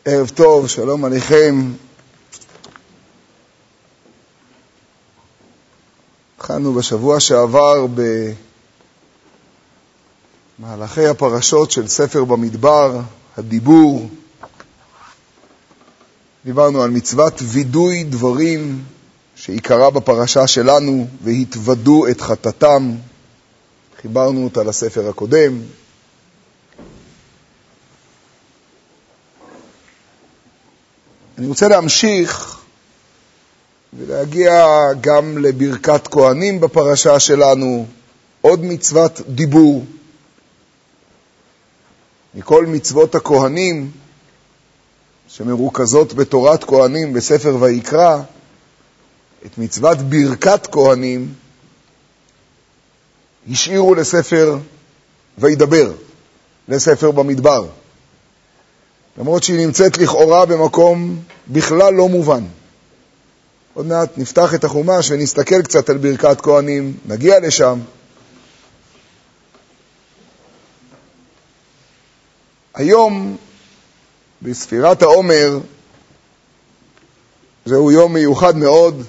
ערב טוב, שלום עליכם. התחלנו בשבוע שעבר במהלכי הפרשות של ספר במדבר, הדיבור. דיברנו על מצוות וידוי דברים שעיקרה בפרשה שלנו, והתוודו את חטאתם. חיברנו אותה לספר הקודם. אני רוצה להמשיך ולהגיע גם לברכת כהנים בפרשה שלנו, עוד מצוות דיבור. מכל מצוות הכהנים שמרוכזות בתורת כהנים בספר ויקרא, את מצוות ברכת כהנים השאירו לספר וידבר, לספר במדבר. למרות שהיא נמצאת לכאורה במקום בכלל לא מובן. עוד מעט נפתח את החומש ונסתכל קצת על ברכת כהנים, נגיע לשם. היום בספירת העומר, זהו יום מיוחד מאוד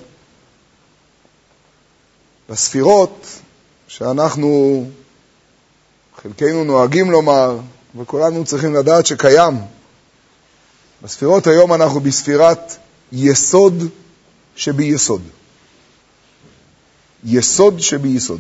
בספירות שאנחנו חלקנו נוהגים לומר, וכולנו צריכים לדעת שקיים. בספירות היום אנחנו בספירת יסוד שביסוד. יסוד שביסוד.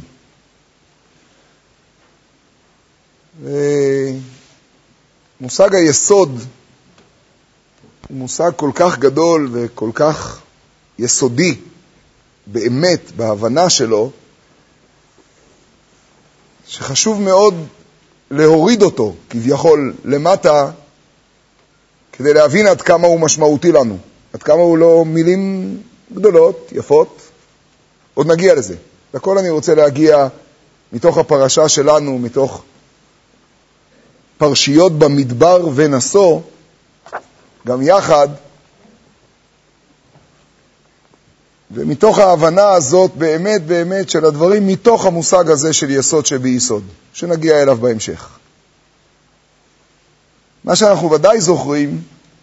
מושג היסוד הוא מושג כל כך גדול וכל כך יסודי באמת בהבנה שלו, שחשוב מאוד להוריד אותו כביכול למטה, כדי להבין עד כמה הוא משמעותי לנו, עד כמה הוא לא מילים גדולות, יפות. עוד נגיע לזה. לכל אני רוצה להגיע מתוך הפרשה שלנו, מתוך פרשיות במדבר ונשוא, גם יחד, ומתוך ההבנה הזאת באמת באמת של הדברים, מתוך המושג הזה של יסוד שביסוד, שנגיע אליו בהמשך. מה שאנחנו ודאי זוכרים,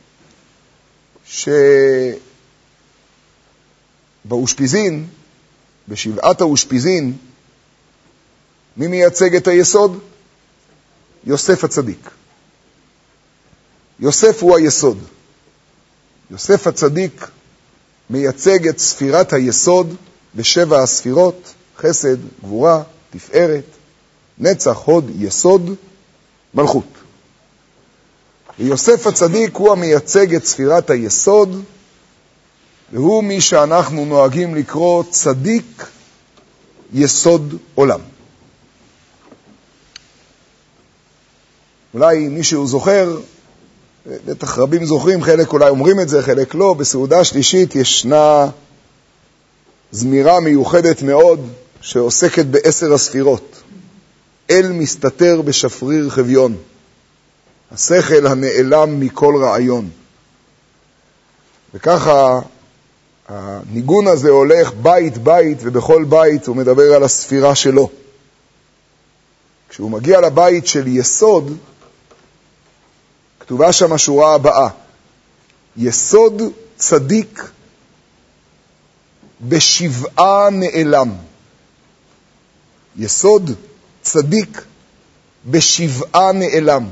שבאושפיזין, בשבעת האושפיזין, מי מייצג את היסוד? יוסף הצדיק. יוסף הוא היסוד. יוסף הצדיק מייצג את ספירת היסוד בשבע הספירות, חסד, גבורה, תפארת, נצח, הוד, יסוד, מלכות. ויוסף הצדיק הוא המייצג את ספירת היסוד, והוא מי שאנחנו נוהגים לקרוא צדיק יסוד עולם. אולי מישהו זוכר, בטח רבים זוכרים, חלק אולי אומרים את זה, חלק לא, בסעודה השלישית ישנה זמירה מיוחדת מאוד שעוסקת ב10 הספירות. אל מסתתר בשפריר חביון, השכל הנעלם מכל רעיון. וככה הניגון הזה הולך בית בית, ובכל בית הוא מדבר על הספירה שלו. כשהוא מגיע לבית של יסוד, כתובה שם השורה הבאה: יסוד צדיק בשבעה נעלם. יסוד צדיק בשבעה נעלם.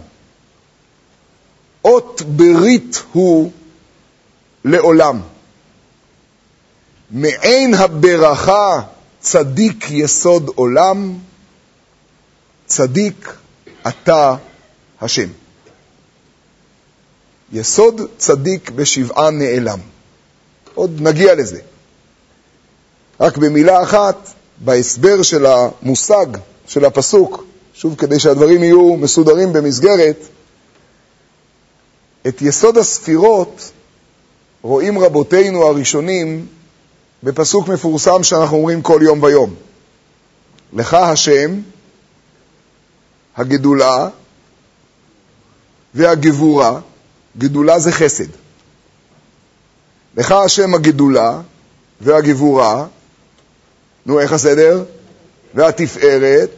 אות ברית הוא לעולם. מעין הברכה צדיק יסוד עולם, צדיק אתה השם. יסוד צדיק בשבעה נעלם. עוד נגיע לזה. רק במילה אחת, בהסבר של המושג של הפסוק, שוב כדי שהדברים יהיו מסודרים במסגרת, את יסוד הספירות רואים רבותינו הראשונים בפסוק מפורסם שאנחנו אומרים כל יום ויום. לך השם, הגדולה והגבורה. גדולה זה חסד. לך השם הגדולה והגבורה, נו איך הסדר? והתפארת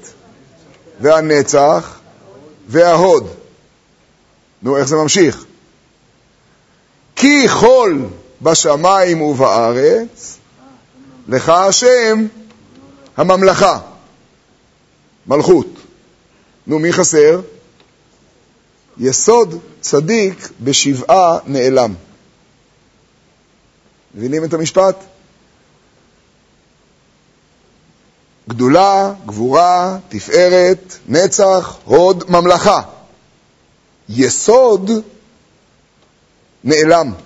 והנצח וההוד. נו איך זה ממשיך? כי חול בשמיים ובארץ, לך השם הממלכה, מלכות. נו, מי חסר? יסוד צדיק בשבעה נעלם. מבינים את המשפט? גדולה, גבורה, תפארת, נצח, הוד, ממלכה. יסוד נעלם.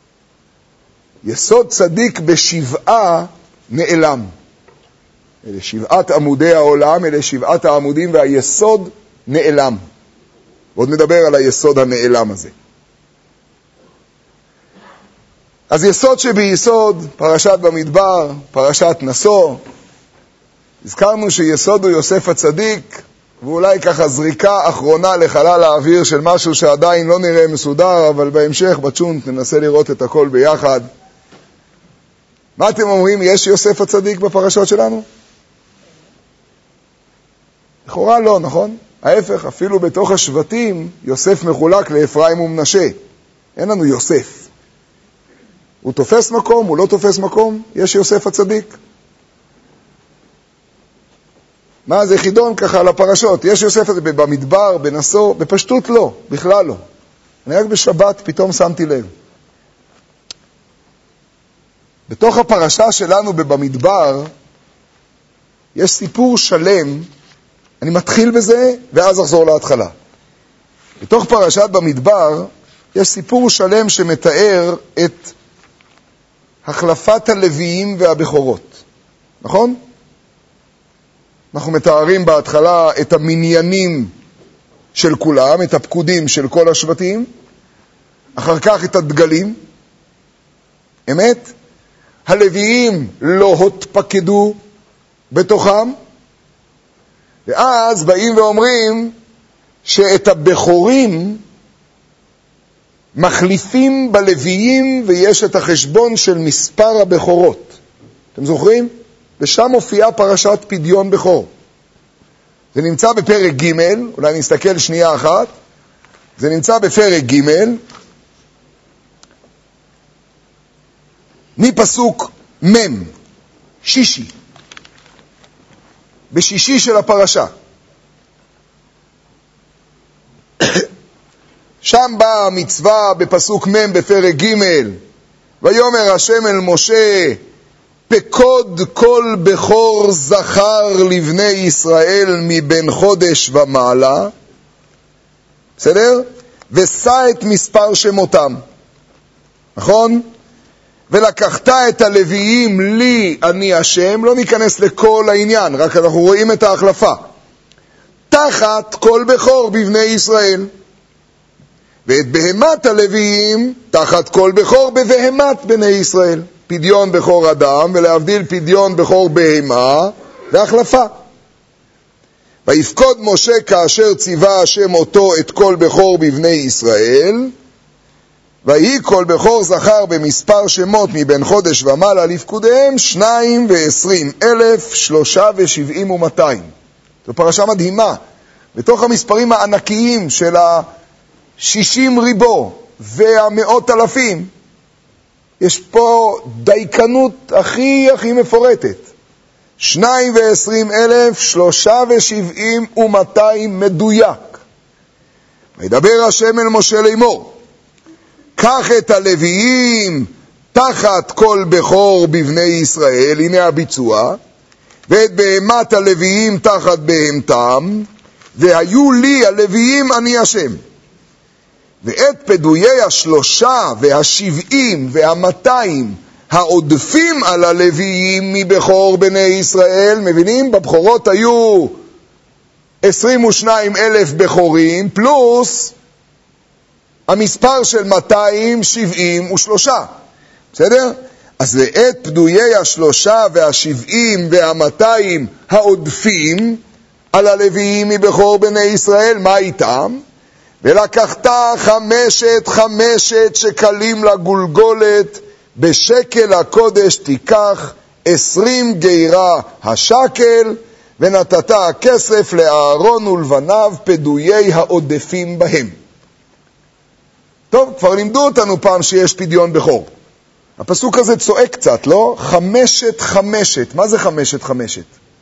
יסוד צדיק בשבעה נעלם. אלה שבעת עמודי העולם, אלה שבעת העמודים, והיסוד נעלם. ועוד נדבר על היסוד הנעלם הזה. אז יסוד שביסוד, פרשת במדבר, פרשת נשוא. הזכרנו שיסוד הוא יוסף הצדיק, ואולי ככה זריקה אחרונה לחלל האוויר של משהו שעדיין לא נראה מסודר, אבל בהמשך בצ'ונט ננסה לראות את הכל ביחד. מה אתם אומרים? יש יוסף הצדיק בפרשות שלנו? לכאורה לא, נכון? ההפך, אפילו בתוך השבטים יוסף מחולק לאפרים ומנשה. אין לנו יוסף. הוא תופס מקום, הוא לא תופס מקום, יש יוסף הצדיק. מה זה חידון ככה על הפרשות? יש יוסף הזה במדבר, בנשוא, בפשטות לא, בכלל לא. אני רק בשבת פתאום שמתי לב. בתוך הפרשה שלנו במדבר, יש סיפור שלם, אני מתחיל בזה ואז אחזור להתחלה. בתוך פרשת במדבר, יש סיפור שלם שמתאר את החלפת הלוויים והבכורות. נכון? אנחנו מתארים בהתחלה את המניינים של כולם, את הפקודים של כל השבטים, אחר כך את הדגלים. אמת? הלוויים לא התפקדו בתוכם, ואז באים ואומרים שאת הבכורים מחליפים בלוויים, ויש את החשבון של מספר הבכורות. אתם זוכרים? ושם הופיעה פרשת פדיון בכור. זה נמצא בפרק ג', אולי נסתכל שנייה אחת. זה נמצא בפרק ג', מפסוק מ', שישי. בשישי של הפרשה. שם באה המצווה בפסוק מ' בפרק ג', ויאמר השם אל משה, פקוד כל בכור זכר לבני ישראל מבין חודש ומעלה, בסדר? ושא את מספר שמותם, נכון? ולקחת את הלוויים לי אני השם, לא ניכנס לכל העניין, רק אנחנו רואים את ההחלפה. תחת כל בכור בבני ישראל. ואת בהמת הלוויים תחת כל בכור בבהמת בני ישראל. פדיון בכור אדם, ולהבדיל פדיון בכור בהמה, והחלפה. ויפקוד משה כאשר ציווה השם אותו את כל בכור בבני ישראל, ויהי כל בכור זכר במספר שמות מבין חודש ומעלה לפקודיהם 22,20,000, 73,200. זו פרשה מדהימה. בתוך המספרים הענקיים של 60 ריבו והמאות אלפים, יש פה דייקנות הכי מפורטת. 22,20,000, 73,200 מדויק. וידבר השם אל משה לאמור, קח את הלוויים תחת כל בכור בבני ישראל, הנה הביצוע, ואת בהמת הלוויים תחת בהמתם, והיו לי הלוויים אני השם. ואת פדויי 73,070 וה200 העודפים על הלוויים מבכור בני ישראל, מבינים? בבכורות היו 22,000 בכורים, פלוס המספר של 273, בסדר? אז ואת פדויי 73,070 וה200 העודפים על הלוויים מבכור בני ישראל, מה איתם? ולקחת 5 שקלים לגולגולת, בשקל הקודש תיקח 20 גירה השקל, ונתת הכסף לאהרון ולבניו פדויי העודפים בהם. טוב, כבר לימדו אותנו פעם שיש פדיון בכור. הפסוק הזה צועק קצת, לא? 5 5. מה זה 5 5?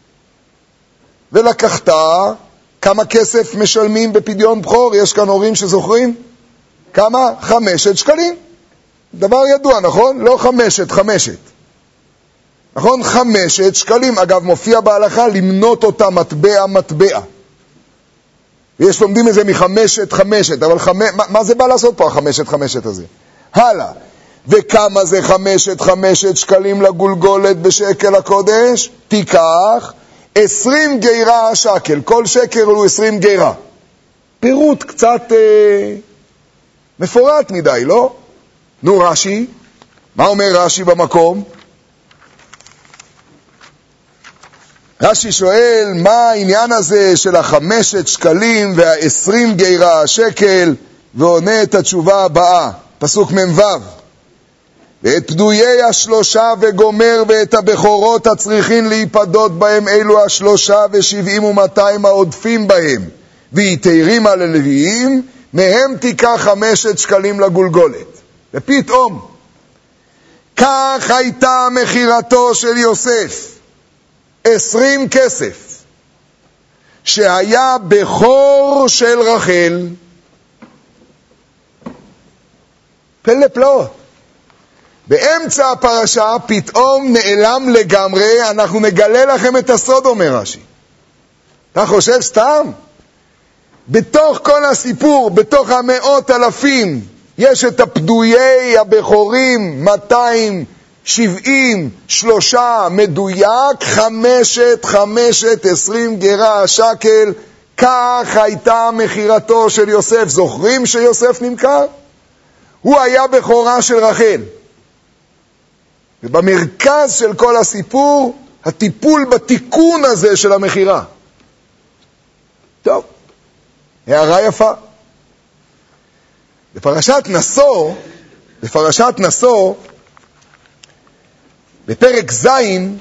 ולקחת, כמה כסף משלמים בפדיון בכור? יש כאן הורים שזוכרים? כמה? 5 שקלים. דבר ידוע, נכון? לא 5 5. נכון? 5 שקלים. אגב, מופיע בהלכה למנות אותה מטבע. ויש לומדים את זה מ5 5, אבל מה זה בא לעשות פה ה5 5 הזה? הלאה. וכמה זה 5 5 שקלים לגולגולת בשקל הקודש? תיקח 20 גירה שקל. כל שקל הוא 20 גירה. פירוט קצת מפורט מדי, לא? נו, רש"י, מה אומר רש"י במקום? רש"י שואל, מה העניין הזה של 5 שקלים וה20 גירה שקל, ועונה את התשובה הבאה, פסוק מ"ו. ואת פדויי 3 וגומר ואת הבכורות הצריכים להיפדות בהם אלו 73 ו200 העודפים בהם, ויתרים על הלוויים, מהם תיקח 5 שקלים לגולגולת. ופתאום, כך הייתה מחירתו של יוסף, 20 כסף, שהיה בכור של רחל. פלא פלאות. באמצע הפרשה פתאום נעלם לגמרי, אנחנו נגלה לכם את הסוד, אומר רש"י. אתה חושב סתם? בתוך כל הסיפור, בתוך 100,000, יש את הפדויי הבכורים, 273 מדויק, 5 5 20 גירה שקל, כך הייתה מחירתו של יוסף. זוכרים שיוסף נמכר? הוא היה בכורה של רחל. ובמרכז של כל הסיפור, הטיפול בתיקון הזה של המחירה. טוב, הערה יפה. בפרשת נשוא, בפרק ז',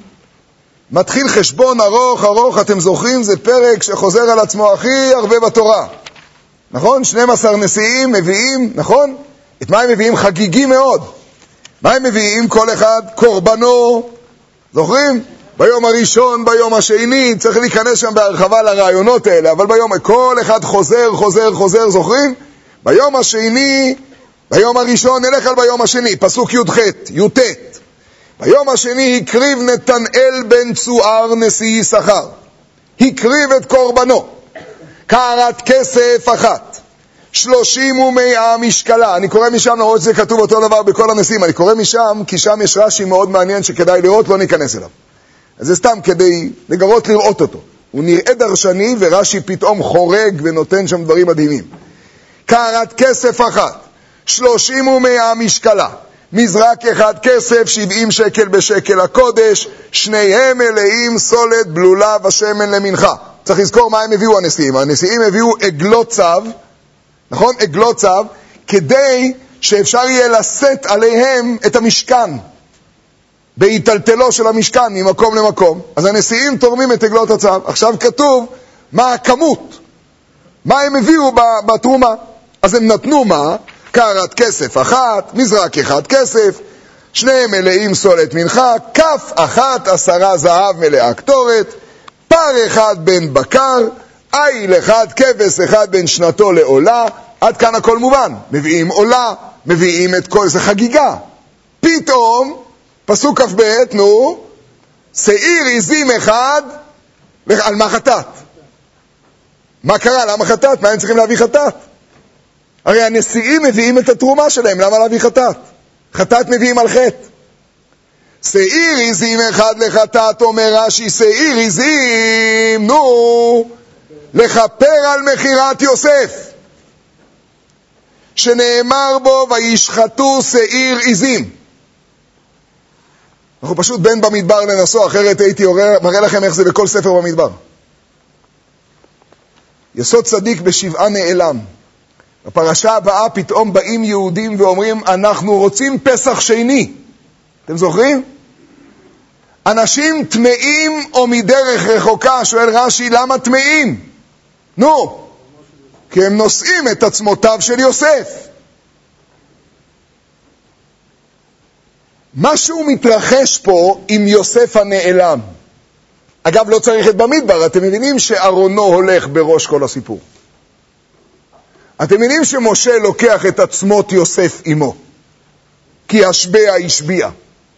מתחיל חשבון ארוך, אתם זוכרים? זה פרק שחוזר על עצמו הכי הרבה בתורה. נכון? 12 נשיאים מביאים, נכון? את מה הם מביאים? חגיגי מאוד. מה הם מביאים? כל אחד קורבנו, זוכרים? ביום הראשון, ביום השני, צריך להיכנס שם בהרחבה לרעיונות האלה, אבל כל אחד חוזר, זוכרים? ביום השני, ביום הראשון, נלך על ביום השני, פסוק י"ט. ביום השני הקריב נתנאל בן צוער נשיא יששכר. הקריב את קורבנו. קערת כסף 1. 30 ומאה משקלה. אני קורא משם, למרות שזה כתוב אותו דבר בכל הנשיאים. אני קורא משם, כי שם יש רש"י מאוד מעניין שכדאי לראות, לא ניכנס אליו. אז זה סתם כדי לגרות לראות אותו. הוא נראה דרשני, ורש"י פתאום חורג ונותן שם דברים מדהימים. קערת כסף 1. 30 ומאה משקלה. מזרק 1 כסף, 70 שקל בשקל הקודש, שניהם מלאים סולת בלולה ושמן למנחה. צריך לזכור מה הם הביאו הנשיאים. הנשיאים הביאו עגלות צו, נכון? עגלות צו, כדי שאפשר יהיה לשאת עליהם את המשכן, בהיטלטלו של המשכן ממקום למקום. אז הנשיאים תורמים את עגלות הצו. עכשיו כתוב מה הכמות, מה הם הביאו בתרומה. אז הם נתנו מה? קערת כסף 1, מזרק 1 כסף, שניהם מלאים סולת מנחה, כף 1 10 זהב מלאה קטורת, פר 1 בן בקר, איל 1 כבש 1 בן שנתו לעולה. עד כאן הכל מובן. מביאים עולה, מביאים את כל זה, חגיגה. פתאום, פסוק כ"ב, שעיר עזים 1, על מה חטאת? מה קרה? למה חטאת? מה הם צריכים להביא חטאת? הרי הנשיאים מביאים את התרומה שלהם, למה להביא חטאת? חטאת מביאים על חטא. שעיר עזים 1 לחטאת, אומר רש"י, שעיר עזים, לכפר על מחירת יוסף, שנאמר בו, וישחטו שעיר עזים. אנחנו פשוט בין במדבר לנסוע, אחרת הייתי מראה לכם איך זה בכל ספר במדבר. יסוד צדיק בשבעה נעלם. בפרשה הבאה פתאום באים יהודים ואומרים, אנחנו רוצים פסח שני. אתם זוכרים? אנשים טמאים או מדרך רחוקה, שואל רש"י, למה טמאים? כי הם נושאים את עצמותיו של יוסף. משהו מתרחש פה עם יוסף הנעלם. אגב, לא צריך את במדבר, אתם מבינים שארונו הולך בראש כל הסיפור. אתם מבינים שמשה לוקח את עצמות יוסף עמו, כי השבע השביע.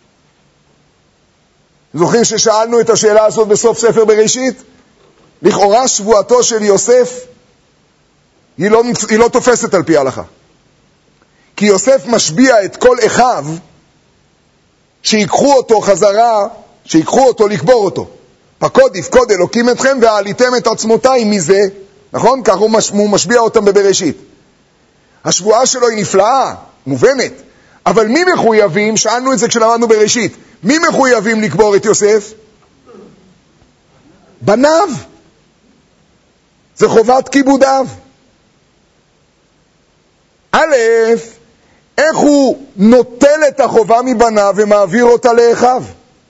זוכרים ששאלנו את השאלה הזאת בסוף ספר בראשית? לכאורה שבועתו של יוסף היא לא תופסת על פי ההלכה. כי יוסף משביע את כל אחיו שיקחו אותו חזרה, שיקחו אותו לקבור אותו. פקוד יפקוד אלוקים אתכם ועליתם את עצמותיי מזה, נכון? כך הוא משביע אותם בבראשית. השבועה שלו היא נפלאה, מובנת. אבל מי מחויבים, שאלנו את זה כשלמדנו בראשית, מי מחויבים לקבור את יוסף? בניו. זה חובת כיבודיו. א', איך הוא נוטל את החובה מבניו ומעביר אותה לאחיו?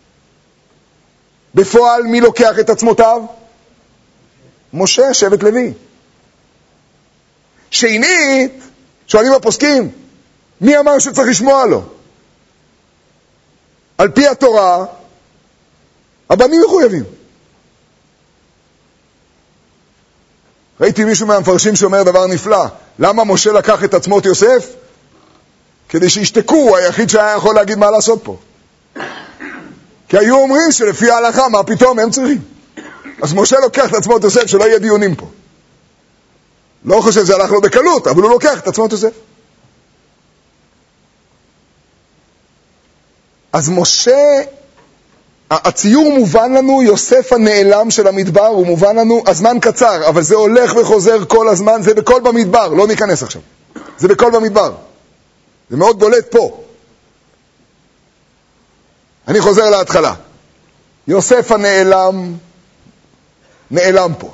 בפועל מי לוקח את עצמותיו? משה, שבט לוי. שנית, שואלים הפוסקים, מי אמר שצריך לשמוע לו? על פי התורה, הבנים מחויבים. ראיתי מישהו מהמפרשים שאומר דבר נפלא. למה משה לקח את עצמות יוסף? כדי שישתקו, הוא היחיד שהיה יכול להגיד מה לעשות פה. כי היו אומרים שלפי ההלכה, מה פתאום הם צריכים? אז משה לוקח את עצמות יוסף, שלא יהיה דיונים פה. לא חושב שזה הלך לו בקלות, אבל הוא לוקח את עצמות יוסף. אז משה, הציור מובן לנו, יוסף הנעלם של המדבר, הוא מובן לנו, הזמן קצר, אבל זה הולך וחוזר כל הזמן, זה בכל במדבר, לא ניכנס עכשיו. זה בכל במדבר. זה מאוד בולט פה. אני חוזר להתחלה. יוסף הנעלם, נעלם פה.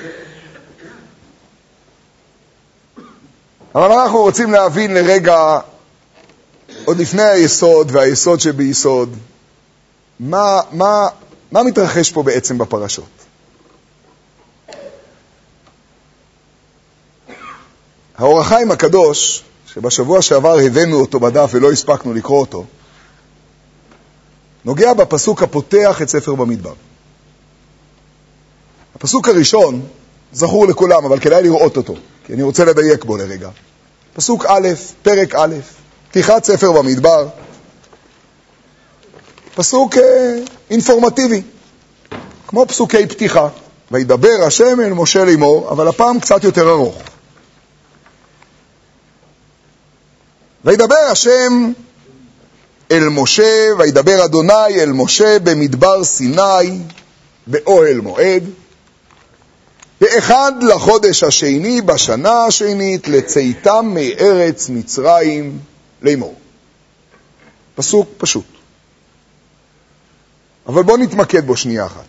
אבל אנחנו רוצים להבין לרגע, עוד לפני היסוד והיסוד שביסוד, מה מתרחש פה בעצם בפרשות? האור החיים הקדוש, שבשבוע שעבר הבאנו אותו בדף ולא הספקנו לקרוא אותו, נוגע בפסוק הפותח את ספר במדבר. הפסוק הראשון זכור לכולם, אבל כדאי לראות אותו, כי אני רוצה לדייק בו לרגע. פסוק א', פרק א', פתיחת ספר במדבר, פסוק אינפורמטיבי, כמו פסוקי פתיחה. וידבר השם אל משה לאמור, אבל הפעם קצת יותר ארוך. וידבר השם אל משה, וידבר אדוני אל משה במדבר סיני, באוהל מועד, באחד לחודש השני, בשנה השנית, לצאתם מארץ מצרים לאמור. פסוק פשוט. אבל בואו נתמקד בו שנייה אחת.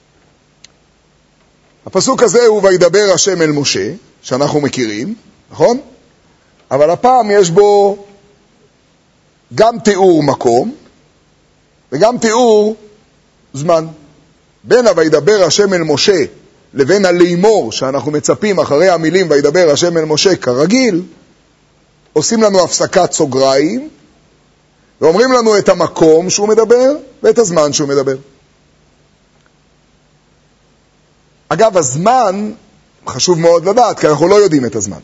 הפסוק הזה הוא וידבר השם אל משה, שאנחנו מכירים, נכון? אבל הפעם יש בו גם תיאור מקום וגם תיאור זמן. בין וידבר השם אל משה לבין הלימור שאנחנו מצפים אחרי המילים וידבר השם אל משה כרגיל, עושים לנו הפסקת סוגריים ואומרים לנו את המקום שהוא מדבר ואת הזמן שהוא מדבר. אגב, הזמן חשוב מאוד לדעת, כי אנחנו לא יודעים את הזמן.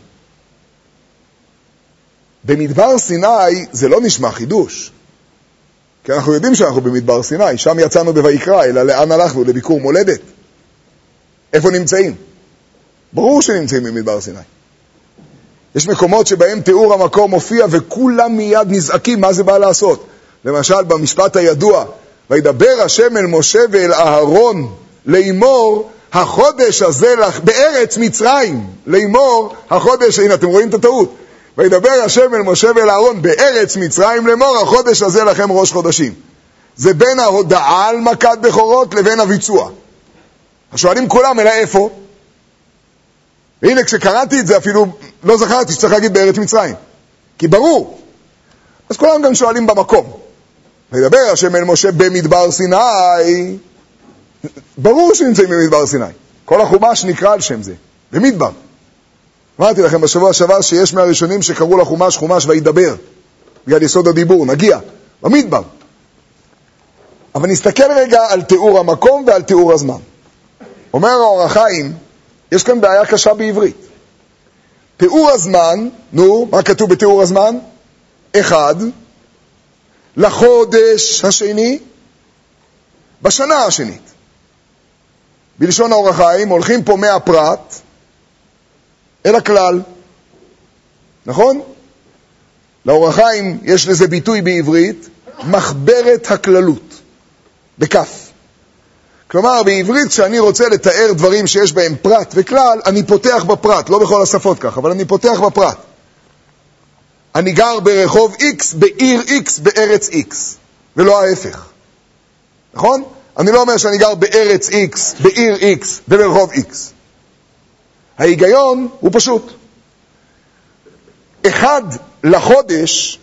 במדבר סיני זה לא נשמע חידוש, כי אנחנו יודעים שאנחנו במדבר סיני, שם יצאנו בויקרא, אלא לאן הלכנו? לביקור מולדת. איפה נמצאים? ברור שנמצאים במדבר סיני. יש מקומות שבהם תיאור המקום מופיע וכולם מיד נזעקים מה זה בא לעשות. למשל במשפט הידוע, וידבר השם אל משה ואל אהרון לאמור, החודש הזה לך בארץ מצרים, לאמור החודש, הנה אתם רואים את הטעות, וידבר השם אל משה ואל אהרון בארץ מצרים לאמור, החודש הזה לכם ראש חודשים. זה בין ההודעה על מכת בכורות לבין הביצוע. השואלים כולם, אלא איפה? והנה כשקראתי את זה אפילו לא זכרתי שצריך להגיד בארץ מצרים, כי ברור. אז כולם גם שואלים במקום. וידבר השם אל משה במדבר סיני, ברור שנמצאים במדבר סיני. כל החומש נקרא על שם זה, במדבר. אמרתי לכם בשבוע שעבר שיש מהראשונים שקראו לחומש חומש וידבר, בגלל יסוד הדיבור, נגיע, במדבר. אבל נסתכל רגע על תיאור המקום ועל תיאור הזמן. אומר האור החיים, יש כאן בעיה קשה בעברית. תיאור הזמן, מה כתוב בתיאור הזמן? 1 לחודש השני בשנה השנית. בלשון האור החיים הולכים פה מהפרט אל הכלל. נכון? לאור החיים יש לזה ביטוי בעברית, מחברת הכללות, בכף. כלומר, בעברית כשאני רוצה לתאר דברים שיש בהם פרט וכלל, אני פותח בפרט, לא בכל השפות כך, אבל אני פותח בפרט. אני גר ברחוב X, בעיר X, בארץ X, ולא ההפך. נכון? אני לא אומר שאני גר בארץ X, בעיר X, וברחוב X. ההיגיון הוא פשוט. 1 לחודש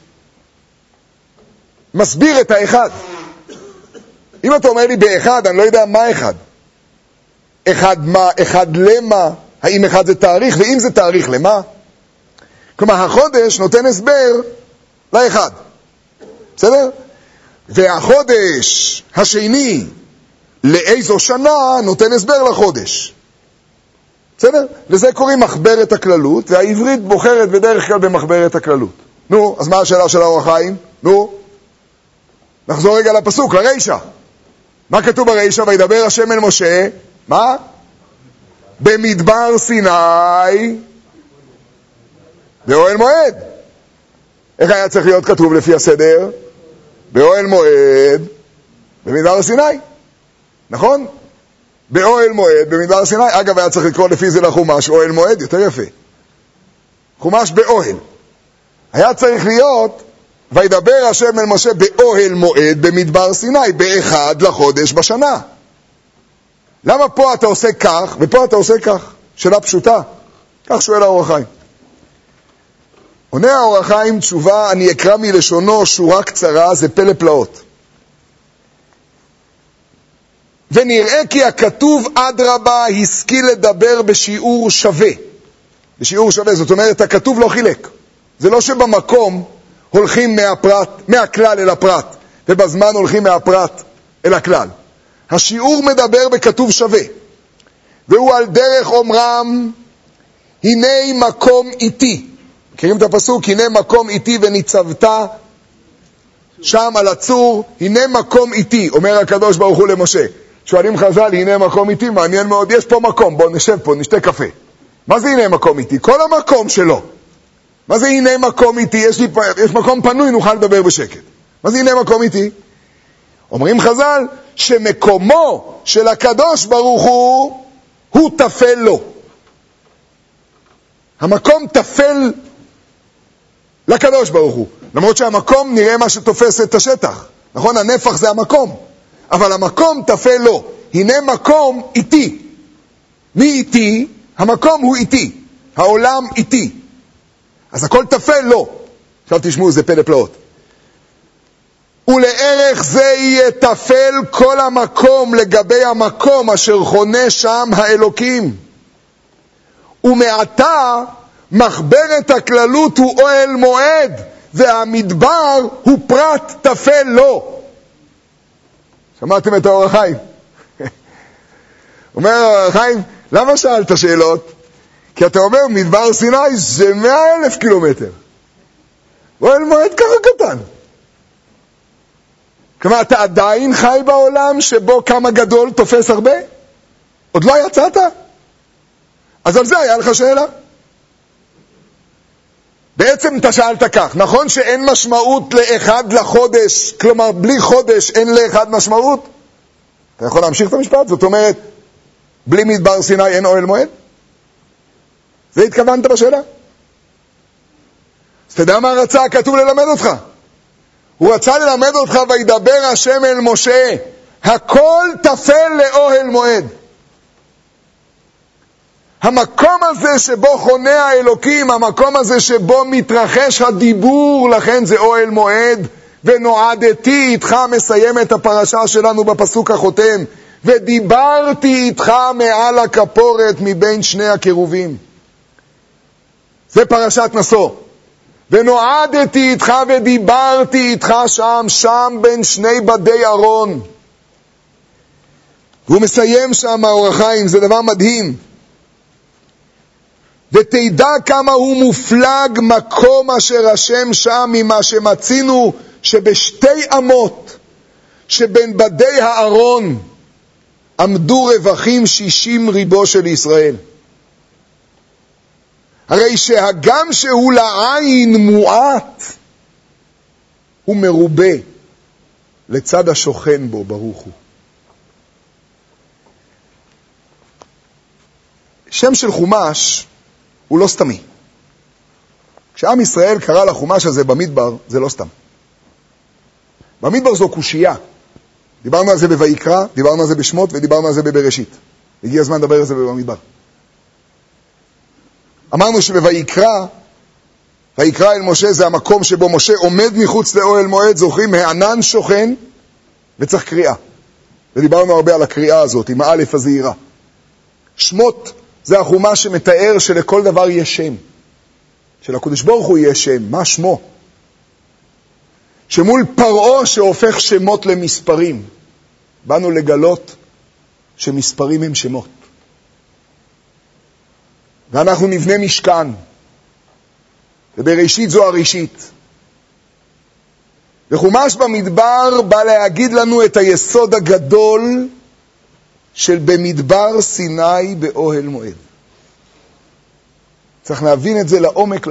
מסביר את האחד. אם אתה אומר לי באחד, אני לא יודע מה אחד. אחד מה, אחד למה, האם אחד זה תאריך, ואם זה תאריך למה. כלומר, החודש נותן הסבר לאחד. בסדר? והחודש השני לאיזו שנה נותן הסבר לחודש. בסדר? לזה קוראים מחברת הכללות, והעברית בוחרת בדרך כלל במחברת הכללות. נו, אז מה השאלה של האור החיים? נו, נחזור רגע לפסוק, לרישה. מה כתוב ברישה? וידבר השם אל משה, מה? במדבר סיני, באוהל מועד. איך היה צריך להיות כתוב לפי הסדר? באוהל מועד, במדבר סיני. נכון? באוהל מועד, במדבר סיני. אגב, היה צריך לקרוא לפי זה לחומש, אוהל מועד, יותר יפה. חומש באוהל. היה צריך להיות, וידבר השם אל משה באוהל מועד, במדבר סיני, ב1 לחודש בשנה. למה פה אתה עושה כך, ופה אתה עושה כך? שאלה פשוטה. כך שואל האור החיים. עונה האור החיים תשובה, אני אקרא מלשונו שורה קצרה, זה פלא פלאות. ונראה כי הכתוב אדרבה השכיל לדבר בשיעור שווה. בשיעור שווה, זאת אומרת, הכתוב לא חילק. זה לא שבמקום הולכים מהכלל אל הפרט, ובזמן הולכים מהפרט אל הכלל. השיעור מדבר בכתוב שווה. והוא על דרך אומרם, הנה מקום איתי. מכירים את הפסוק? הנה מקום איתי וניצבת שם על הצור, הנה מקום איתי, אומר הקדוש ברוך הוא למשה. שואלים חז"ל, הנה מקום איתי, מעניין מאוד, יש פה מקום, בוא נשב פה, נשתה קפה. מה זה הנה מקום איתי? כל המקום שלו. מה זה הנה מקום איתי? יש מקום פנוי, נוכל לדבר בשקט. מה זה הנה מקום איתי? אומרים חז"ל, שמקומו של הקדוש ברוך הוא תפל לו. המקום תפל לקדוש ברוך הוא. למרות שהמקום נראה מה שתופס את השטח. נכון? הנפח זה המקום. אבל המקום תפל לו. הנה מקום איתי. מי איתי? המקום הוא איתי. העולם איתי. אז הכל תפל לו. עכשיו תשמעו, זה פלא פלאות. ולערך זה יהיה תפל כל המקום לגבי המקום אשר חונה שם האלוקים. ומעתה מחברת הכללות הוא אוהל מועד, והמדבר הוא פרט תפל לו. שמעתם את האור החיים? אומר האור החיים, למה שאלת שאלות? כי אתה אומר, מדבר סיני זה 100,000 קילומטר. אוהל מועד ככה קטן. כלומר, אתה עדיין חי בעולם שבו כמה גדול תופס הרבה? עוד לא יצאת? אז על זה היה לך שאלה. בעצם אתה שאלת כך, נכון שאין משמעות לאחד לחודש, כלומר בלי חודש אין לאחד משמעות? אתה יכול להמשיך את המשפט? זאת אומרת, בלי מדבר סיני אין אוהל מועד? זה התכוונת בשאלה? אז אתה יודע מה רצה הכתוב ללמד אותך? הוא רצה ללמד אותך, וידבר השם אל משה, הכל תפל לאוהל מועד. המקום הזה שבו חונה האלוקים, המקום הזה שבו מתרחש הדיבור, לכן זה אוהל מועד. ונועדתי איתך, מסיים את הפרשה שלנו בפסוק החותם, ודיברתי איתך מעל הכפורת מבין שני הקירובים. זה פרשת נשוא. ונועדתי איתך ודיברתי איתך שם בין שני בדי ארון. והוא מסיים שם האור החיים, זה דבר מדהים. ותדע כמה הוא מופלג מקום אשר השם שם ממה שמצינו שבשתי אמות שבין בדי הארון עמדו רווחים 60 ריבו של ישראל. הרי שהגם שהוא לעין מועט הוא מרובה לצד השוכן בו ברוך הוא. שם של חומש הוא לא סתמי. כשעם ישראל קרא לחומש הזה במדבר, זה לא סתם. במדבר זו קושייה. דיברנו על זה בויקרא, דיברנו על זה בשמות ודיברנו על זה בבראשית. הגיע הזמן לדבר על זה במדבר. אמרנו שבויקרא, ויקרא אל משה זה המקום שבו משה עומד מחוץ לאוהל מועד, זוכרים, הענן שוכן וצריך קריאה. ודיברנו הרבה על הקריאה הזאת, עם האלף הזעירה. שמות זה החומש שמתאר שלכל דבר יש שם. שלקדוש ברוך הוא יש שם, מה שמו? שמול פרעה שהופך שמות למספרים. באנו לגלות שמספרים הם שמות. ואנחנו נבנה משכן. ובראשית זו הראשית. וחומש במדבר בא להגיד לנו את היסוד הגדול של במדבר סיני באוהל מועד. צריך להבין את זה לעומק.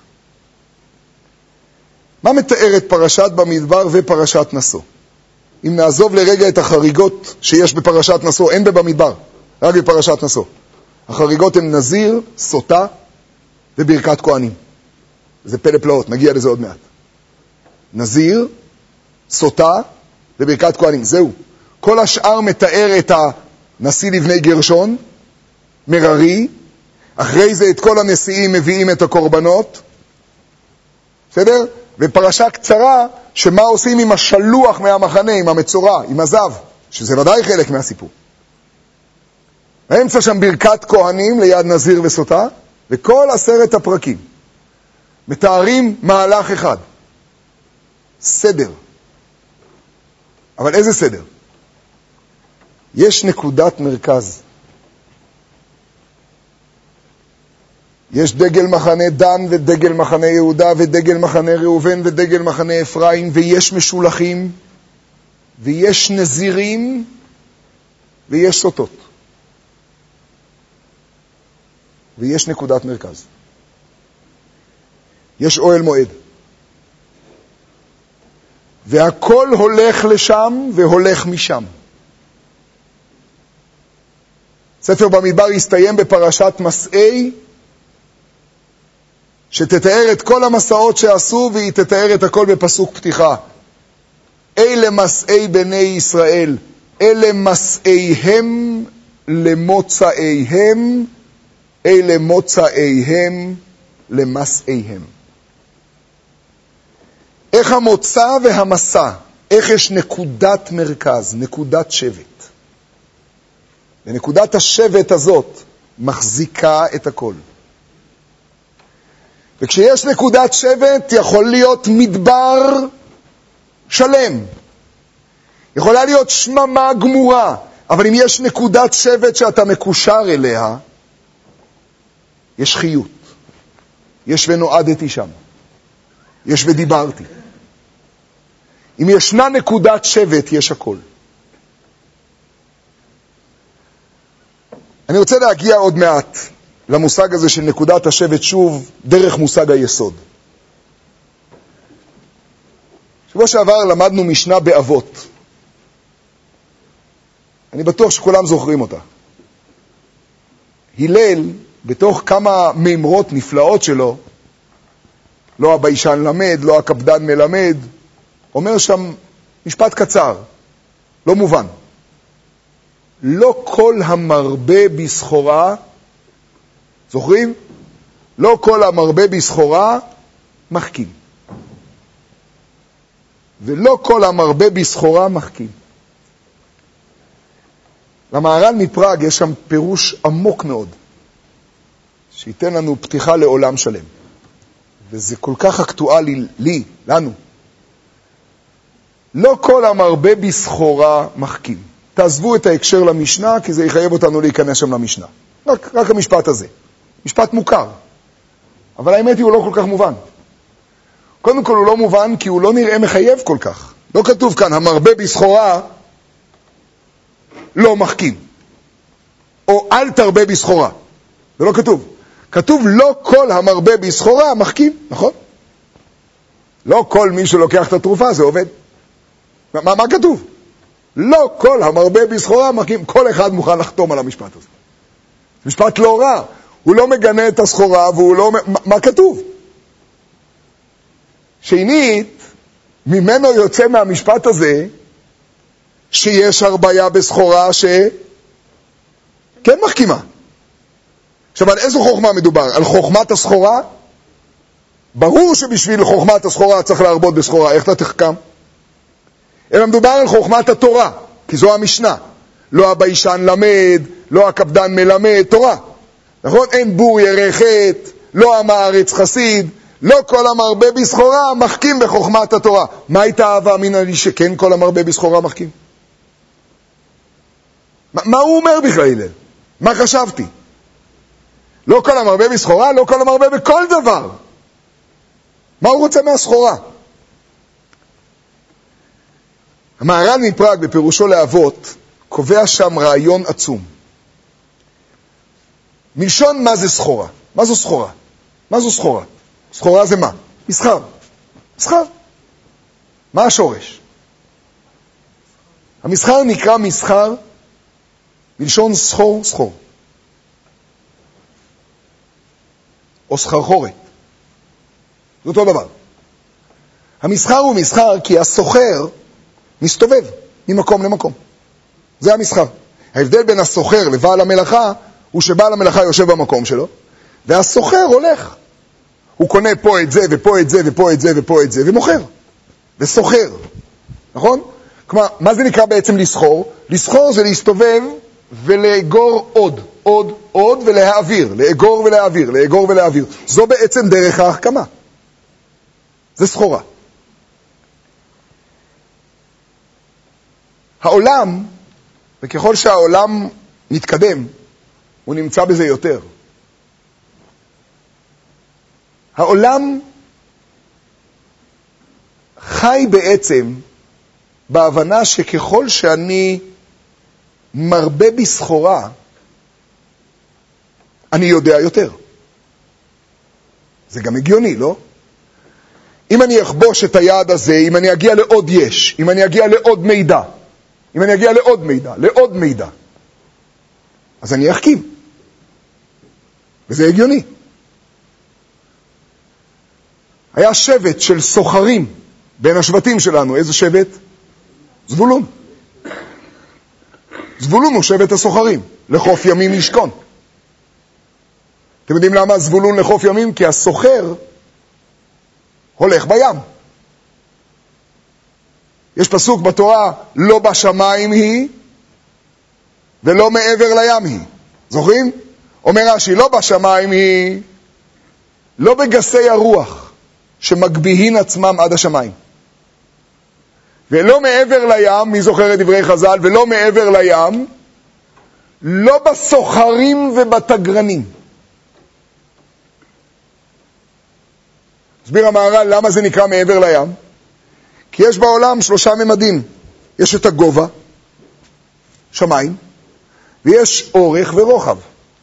מה מתארת פרשת במדבר ופרשת נשוא? אם נעזוב לרגע את החריגות שיש בפרשת נשוא, אין במדבר, רק בפרשת נשוא. החריגות הן נזיר, סוטה וברכת כהנים. זה פלא פלאות, נגיע לזה עוד מעט. נזיר, סוטה וברכת כהנים, זהו. כל השאר מתאר את הנשיא לבני גרשון, מררי, אחרי זה את כל הנשיאים מביאים את הקורבנות, בסדר? ופרשה קצרה, שמה עושים עם השלוח מהמחנה, עם המצורע, עם הזב, שזה ודאי חלק מהסיפור. באמצע שם ברכת כהנים ליד נזיר וסוטה, וכל 10 הפרקים מתארים מהלך אחד. סדר. אבל איזה סדר? יש נקודת מרכז. יש דגל מחנה דן ודגל מחנה יהודה ודגל מחנה ראובן ודגל מחנה אפרים, ויש משולחים ויש נזירים ויש סוטות. ויש נקודת מרכז. יש אוהל מועד. והכל הולך לשם והולך משם. ספר במדבר יסתיים בפרשת מסעי, שתתאר את כל המסעות שעשו, והיא תתאר את הכל בפסוק פתיחה. אלה מסעי בני ישראל, אלה מסעיהם למוצאיהם, אלה מוצאיהם למסעיהם. איך המוצא והמסע, איך יש נקודת מרכז, נקודת שבט. ונקודת השבט הזאת מחזיקה את הכל. וכשיש נקודת שבט יכול להיות מדבר שלם. יכולה להיות שממה גמורה, אבל אם יש נקודת שבט שאתה מקושר אליה, יש חיות. יש ונועדתי שם. יש ודיברתי. אם ישנה נקודת שבט, יש הכל. אני רוצה להגיע עוד מעט למושג הזה של נקודת השבט שוב, דרך מושג היסוד. שבוע שעבר למדנו משנה באבות. אני בטוח שכולם זוכרים אותה. הלל, בתוך כמה מימרות נפלאות שלו, לא הביישן למד, לא הקפדן מלמד, אומר שם משפט קצר, לא מובן. לא כל המרבה בסחורה, זוכרים? לא כל המרבה בסחורה מחכים. ולא כל המרבה בסחורה מחכים. למהר"ל מפראג יש שם פירוש עמוק מאוד, שייתן לנו פתיחה לעולם שלם. וזה כל כך אקטואלי לי, לנו. לא כל המרבה בסחורה מחכים. תעזבו את ההקשר למשנה, כי זה יחייב אותנו להיכנס שם למשנה. רק המשפט הזה. משפט מוכר. אבל האמת היא, הוא לא כל כך מובן. קודם כל הוא לא מובן, כי הוא לא נראה מחייב כל כך. לא כתוב כאן, המרבה בסחורה לא מחכים. או אל תרבה בסחורה. זה לא כתוב. כתוב, לא כל המרבה בסחורה מחכים, נכון? לא כל מי שלוקח את התרופה זה עובד. מה כתוב? לא כל המרבה בסחורה מחכים. כל אחד מוכן לחתום על המשפט הזה. משפט לא רע. הוא לא מגנה את הסחורה והוא לא... מה כתוב? שנית, ממנו יוצא מהמשפט הזה שיש הרביה בסחורה כן מחכימה. עכשיו, על איזו חוכמה מדובר? על חוכמת הסחורה? ברור שבשביל חוכמת הסחורה צריך להרבות בסחורה. איך אתה תחכם? אלא מדובר על חוכמת התורה, כי זו המשנה. לא הביישן למד, לא הקפדן מלמד, תורה. נכון? אין בור ירא חטא, לא עם הארץ חסיד, לא כל המרבה בסחורה מחכים בחוכמת התורה. מה הייתה אהבה אמינא לי שכן כל המרבה בסחורה מחכים? מה הוא אומר בכלל הלל? מה חשבתי? לא כל המרבה בסחורה, לא כל המרבה בכל דבר. מה הוא רוצה מהסחורה? המהר"ל מפראג בפירושו לאבות קובע שם רעיון עצום. מלשון מה זה סחורה? מה זו סחורה? מה זו סחורה? סחורה זה מה? מסחר. מסחר. מה השורש? המסחר נקרא מסחר מלשון סחור, סחור. או סחרחורת. זה אותו דבר. המסחר הוא מסחר כי הסוחר מסתובב ממקום למקום. זה המסחר. ההבדל בין הסוחר לבעל המלאכה הוא שבעל המלאכה יושב במקום שלו, והסוחר הולך. הוא קונה פה את זה ופה את זה ופה את זה ופה את זה, ומוכר. וסוחר. נכון? כלומר, מה זה נקרא בעצם לסחור? לסחור זה להסתובב ולאגור עוד ולהעביר. לאגור ולהעביר, לאגור ולהעביר. זו בעצם דרך ההחכמה. זה סחורה. העולם, וככל שהעולם מתקדם, הוא נמצא בזה יותר. העולם חי בעצם בהבנה שככל שאני מרבה בסחורה, אני יודע יותר. זה גם הגיוני, לא? אם אני אכבוש את היעד הזה, אם אני אגיע לעוד יש, אם אני אגיע לעוד מידע, אם אני אגיע לעוד מידע, לעוד מידע, אז אני אחכים. וזה הגיוני. היה שבט של סוחרים בין השבטים שלנו. איזה שבט? זבולון. זבולון הוא שבט הסוחרים. לחוף ימים ישכון. אתם יודעים למה זבולון לחוף ימים? כי הסוחר הולך בים. יש פסוק בתורה, לא בשמיים היא ולא מעבר לים היא. זוכרים? אומר רש"י, לא בשמיים היא, לא בגסי הרוח שמגביהין עצמם עד השמיים. ולא מעבר לים, מי זוכר את דברי חז"ל? ולא מעבר לים, לא בסוחרים ובתגרנים. הסביר המהר"ל למה זה נקרא מעבר לים. כי יש בעולם 3 ממדים. יש את הגובה, שמיים, ויש אורך ורוחב.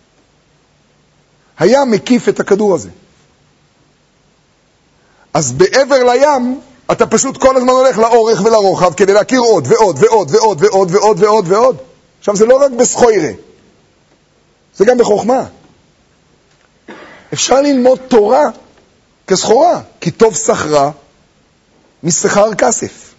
הים מקיף את הכדור הזה. אז בעבר לים, אתה פשוט כל הזמן הולך לאורך ולרוחב, כדי להכיר עוד ועוד ועוד ועוד ועוד ועוד ועוד ועוד. עכשיו זה לא רק בסחוירה, זה גם בחוכמה. אפשר ללמוד תורה כסחורה, כי טוב סחרה מסחר כסף.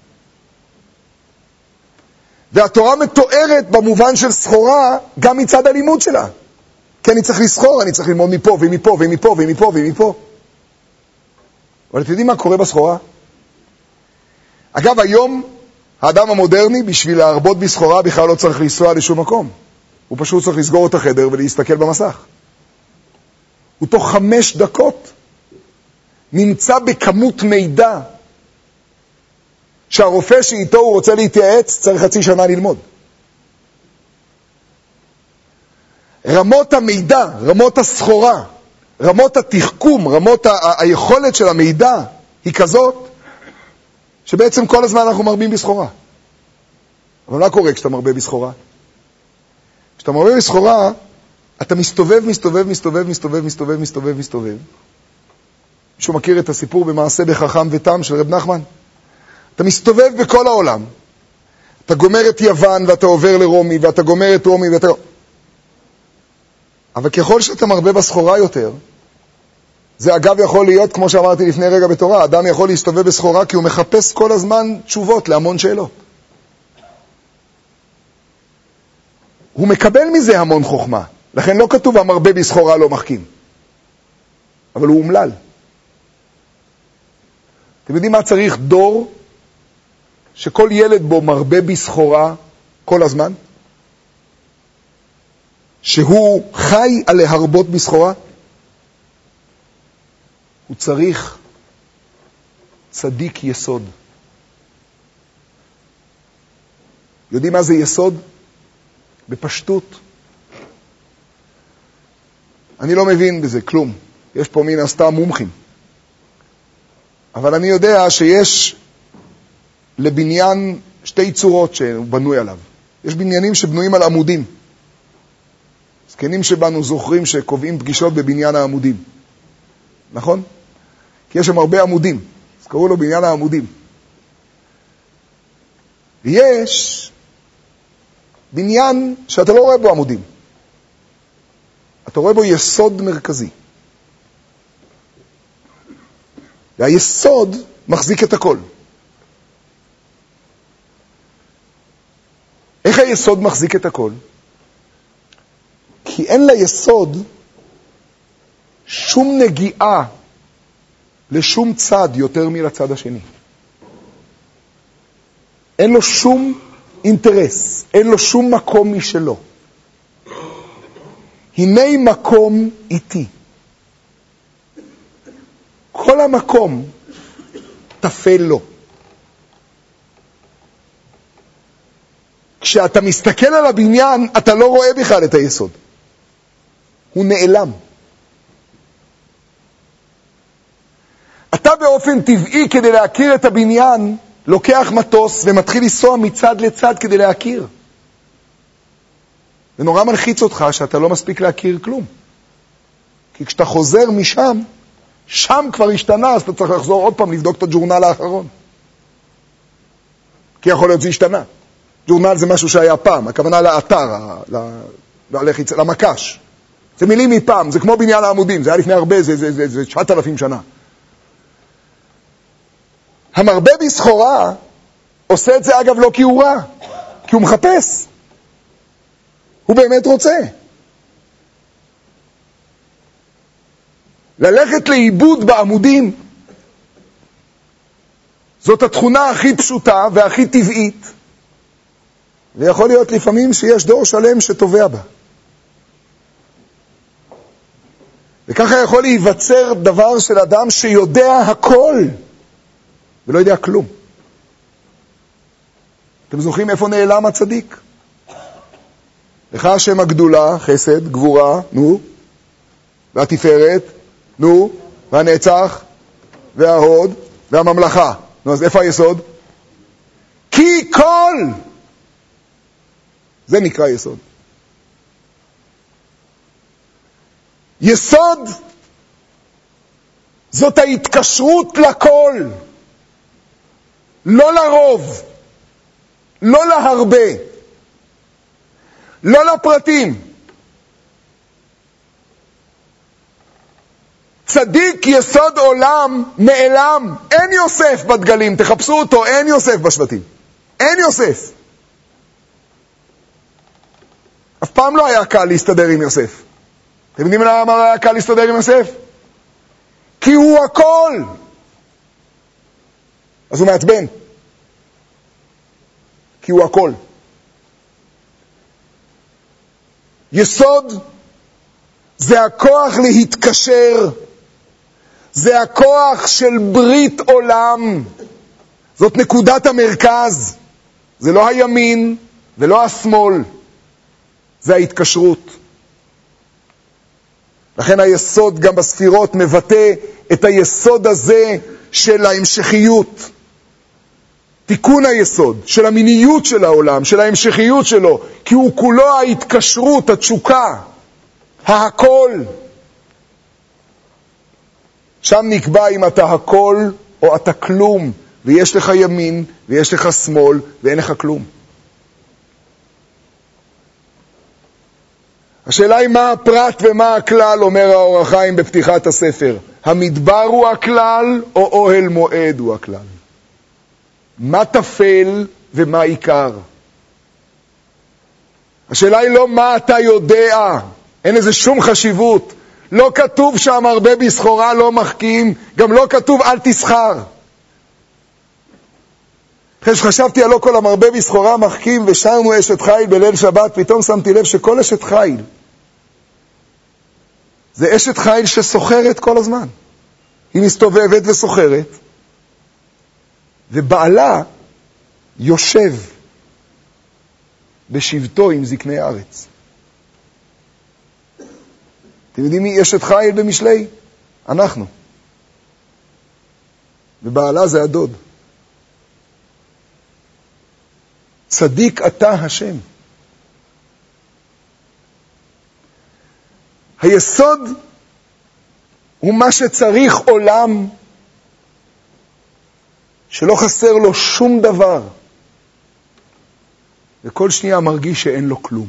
והתורה מתוארת במובן של סחורה גם מצד הלימוד שלה. כי אני צריך לסחור, אני צריך ללמוד מפה ומפה ומפה ומפה ומפה. אבל אתם יודעים מה קורה בסחורה? אגב, היום האדם המודרני בשביל להרבות בסחורה בכלל לא צריך לנסוע לשום מקום. הוא פשוט צריך לסגור את החדר ולהסתכל במסך. הוא תוך 5 דקות נמצא בכמות מידע שהרופא שאיתו הוא רוצה להתייעץ צריך 0.5 שנה ללמוד. רמות המידע, רמות הסחורה, רמות התחכום, רמות היכולת של המידע היא כזאת, שבעצם כל הזמן אנחנו מרבים בסחורה. אבל מה קורה כשאתה מרבה בסחורה? כשאתה מרבה בסחורה, אתה מסתובב. מישהו מכיר את הסיפור במעשה בחכם ותם של רב נחמן? אתה מסתובב בכל העולם. אתה גומר את יוון ואתה עובר לרומי, ואתה גומר את רומי ואתה... אבל ככל שאתה מרבה בסחורה יותר, זה אגב יכול להיות, כמו שאמרתי לפני רגע בתורה, אדם יכול להסתובב בסחורה כי הוא מחפש כל הזמן תשובות להמון שאלות. הוא מקבל מזה המון חוכמה. לכן לא כתוב המרבה בסחורה לא מחכים. אבל הוא אומלל. אתם יודעים מה צריך דור שכל ילד בו מרבה בסחורה כל הזמן? שהוא חי על להרבות בסחורה? הוא צריך צדיק יסוד. יודעים מה זה יסוד? בפשטות. אני לא מבין בזה כלום. יש פה מן הסתם מומחים. אבל אני יודע שיש לבניין שתי צורות שהוא בנוי עליו. יש בניינים שבנויים על עמודים. זקנים שבנו זוכרים שקובעים פגישות בבניין העמודים. נכון? כי יש שם הרבה עמודים. אז קראו לו בניין העמודים. ויש בניין שאתה לא רואה בו עמודים. אתה רואה בו יסוד מרכזי. והיסוד מחזיק את הכל. איך היסוד מחזיק את הכל? כי אין ליסוד שום נגיעה לשום צד יותר מלצד השני. אין לו שום אינטרס, אין לו שום מקום משלו. הנה מקום איתי. כל המקום תפל לו. כשאתה מסתכל על הבניין, אתה לא רואה בכלל את היסוד. הוא נעלם. אתה באופן טבעי כדי להכיר את הבניין, לוקח מטוס ומתחיל לנסוע מצד לצד כדי להכיר. זה נורא מלחיץ אותך שאתה לא מספיק להכיר כלום. כי כשאתה חוזר משם, שם כבר השתנה, אז אתה צריך לחזור עוד פעם לבדוק את הג'ורנל האחרון. כי יכול להיות זה השתנה. ג'ורנל זה משהו שהיה פעם, הכוונה לאתר, למקש. זה מילים מפעם, זה כמו בניין העמודים, זה היה לפני הרבה, זה 9,000 שנה. המרבה בסחורה עושה את זה אגב לא כי הוא רע, כי הוא מחפש. הוא באמת רוצה. ללכת לאיבוד בעמודים, זאת התכונה הכי פשוטה והכי טבעית, ויכול להיות לפעמים שיש דור שלם שטובע בה. וככה יכול להיווצר דבר של אדם שיודע הכל, ולא יודע כלום. אתם זוכרים איפה נעלם הצדיק? לך השם הגדולה, חסד, גבורה, נו, והתפארת, נו, והנצח, וההוד, והממלכה. נו, אז איפה היסוד? כי כל! זה נקרא יסוד. יסוד זאת ההתקשרות לכל. לא לרוב, לא להרבה, לא לפרטים. צדיק יסוד עולם נעלם. אין יוסף בדגלים, תחפשו אותו, אין יוסף בשבטים. אין יוסף. אף פעם לא היה קל להסתדר עם יוסף. אתם יודעים למה לא היה קל להסתדר עם יוסף? כי הוא הכל. אז הוא מעצבן. כי הוא הכל. יסוד זה הכוח להתקשר. זה הכוח של ברית עולם. זאת נקודת המרכז. זה לא הימין ולא השמאל. זה ההתקשרות. לכן היסוד גם בספירות מבטא את היסוד הזה של ההמשכיות. תיקון היסוד של המיניות של העולם, של ההמשכיות שלו, כי הוא כולו ההתקשרות, התשוקה, הכל. שם נקבע אם אתה הכל או אתה כלום, ויש לך ימין ויש לך שמאל ואין לך כלום. השאלה היא מה הפרט ומה הכלל, אומר האור החיים בפתיחת הספר. המדבר הוא הכלל או אוהל מועד הוא הכלל? מה תפל ומה עיקר? השאלה היא לא מה אתה יודע, אין איזה שום חשיבות. לא כתוב שם הרבה בסחורה לא מחכים, גם לא כתוב אל תסחר. אחרי שחשבתי על לא כל המרבה בסחורה מחכים ושרנו אשת חיל בליל שבת, פתאום שמתי לב שכל אשת חיל זה אשת חיל שסוחרת כל הזמן. היא מסתובבת וסוחרת, ובעלה יושב בשבטו עם זקני הארץ. אתם יודעים מי אשת חיל במשלי? אנחנו. ובעלה זה הדוד. צדיק אתה השם. היסוד הוא מה שצריך עולם שלא חסר לו שום דבר, וכל שנייה מרגיש שאין לו כלום.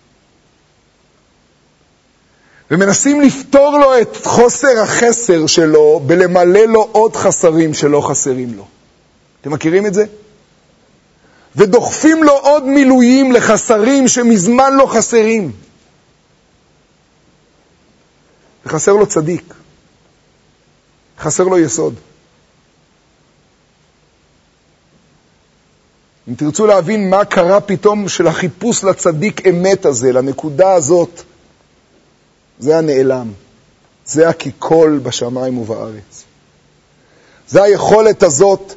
ומנסים לפתור לו את חוסר החסר שלו בלמלא לו עוד חסרים שלא חסרים לו. אתם מכירים את זה? ודוחפים לו עוד מילואים לחסרים שמזמן לא חסרים. וחסר לו צדיק. חסר לו יסוד. אם תרצו להבין מה קרה פתאום של החיפוש לצדיק אמת הזה, לנקודה הזאת, זה הנעלם. זה הכיכול בשמיים ובארץ. זה היכולת הזאת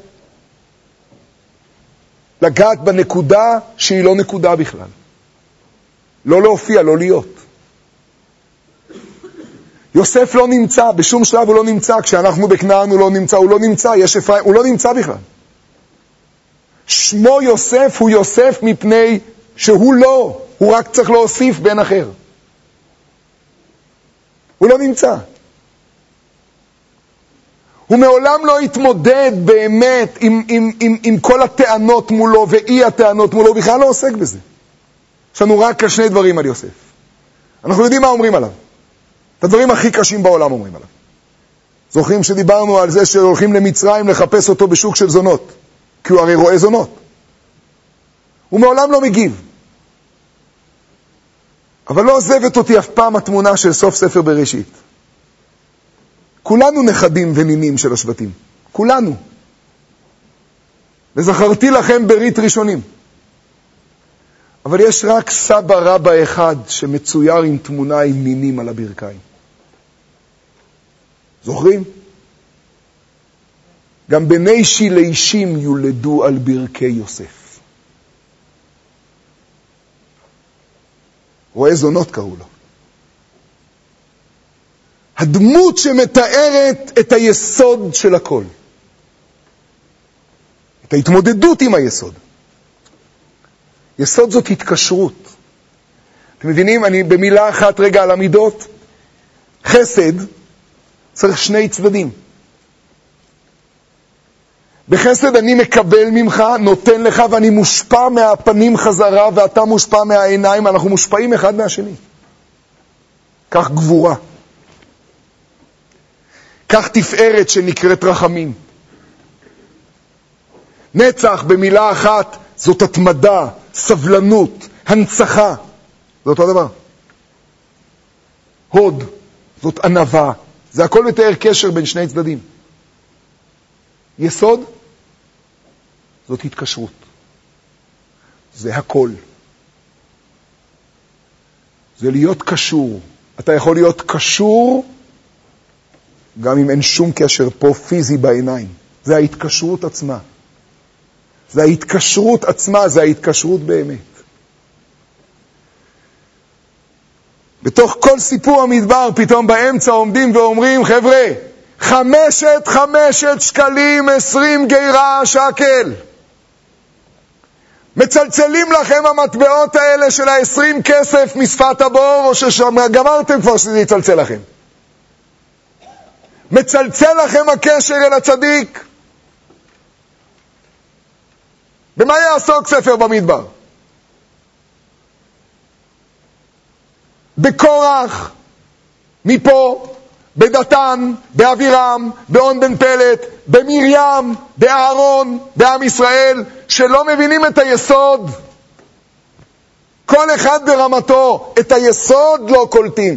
לגעת בנקודה שהיא לא נקודה בכלל. לא להופיע, לא להיות. יוסף לא נמצא, בשום שלב הוא לא נמצא, כשאנחנו בכנען הוא לא נמצא, הוא לא נמצא, יש אפרים, הוא לא נמצא בכלל. שמו יוסף הוא יוסף מפני שהוא לא, הוא רק צריך להוסיף בן אחר. הוא לא נמצא. הוא מעולם לא התמודד באמת עם כל הטענות מולו ואי הטענות מולו, הוא בכלל לא עוסק בזה. יש לנו רק שני דברים על יוסף. אנחנו יודעים מה אומרים עליו. את הדברים הכי קשים בעולם אומרים עליו. זוכרים שדיברנו על זה שהולכים למצרים לחפש אותו בשוק של זונות, כי הוא הרי רואה זונות. הוא מעולם לא מגיב. אבל לא עוזבת אותי אף פעם התמונה של סוף ספר בראשית. כולנו נכדים ונינים של השבטים. כולנו. וזכרתי לכם ברית ראשונים. אבל יש רק סבא רבא אחד שמצויר עם תמונה עם נינים על הברכיים. זוכרים? גם בני שילישים יולדו על ברכי יוסף. רואה זונות קראו לו. הדמות שמתארת את היסוד של הכל. את ההתמודדות עם היסוד. יסוד זאת התקשרות. אתם מבינים? אני במילה אחת רגע על המידות. חסד צריך שני צדדים. בחסד אני מקבל ממך, נותן לך, ואני מושפע מהפנים חזרה, ואתה מושפע מהעיניים, אנחנו מושפעים אחד מהשני. כך גבורה. כך תפארת שנקראת רחמים. נצח במילה אחת זאת התמדה, סבלנות, הנצחה. זה אותו דבר. הוד זאת ענווה. זה הכל מתאר קשר בין שני צדדים. יסוד זאת התקשרות. זה הכל. זה להיות קשור. אתה יכול להיות קשור גם אם אין שום קשר פה פיזי בעיניים. זה ההתקשרות עצמה. זה ההתקשרות עצמה, זה ההתקשרות באמת. בתוך כל סיפור המדבר, פתאום באמצע עומדים ואומרים, חבר'ה, 5 שקלים 20 גירה שקל. מצלצלים לכם המטבעות האלה של 20 כסף משפת הבור, או שגמרתם כבר שזה יצלצל לכם? מצלצל לכם הקשר אל הצדיק? במה יעסוק ספר במדבר? בקורח, מפה, בדתן, באבירם, באון בן פלט, במרים, באהרון, בעם ישראל, שלא מבינים את היסוד. כל אחד ברמתו, את היסוד לא קולטים.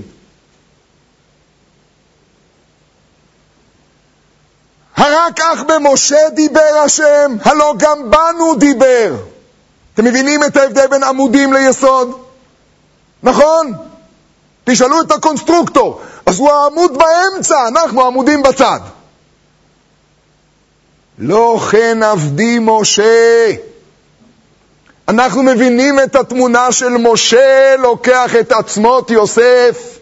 הרק אך במשה דיבר השם, הלא גם בנו דיבר. אתם מבינים את ההבדל בין עמודים ליסוד? נכון? תשאלו את הקונסטרוקטור, אז הוא העמוד באמצע, אנחנו עמודים בצד. לא כן עבדי משה. אנחנו מבינים את התמונה של משה לוקח את עצמות יוסף.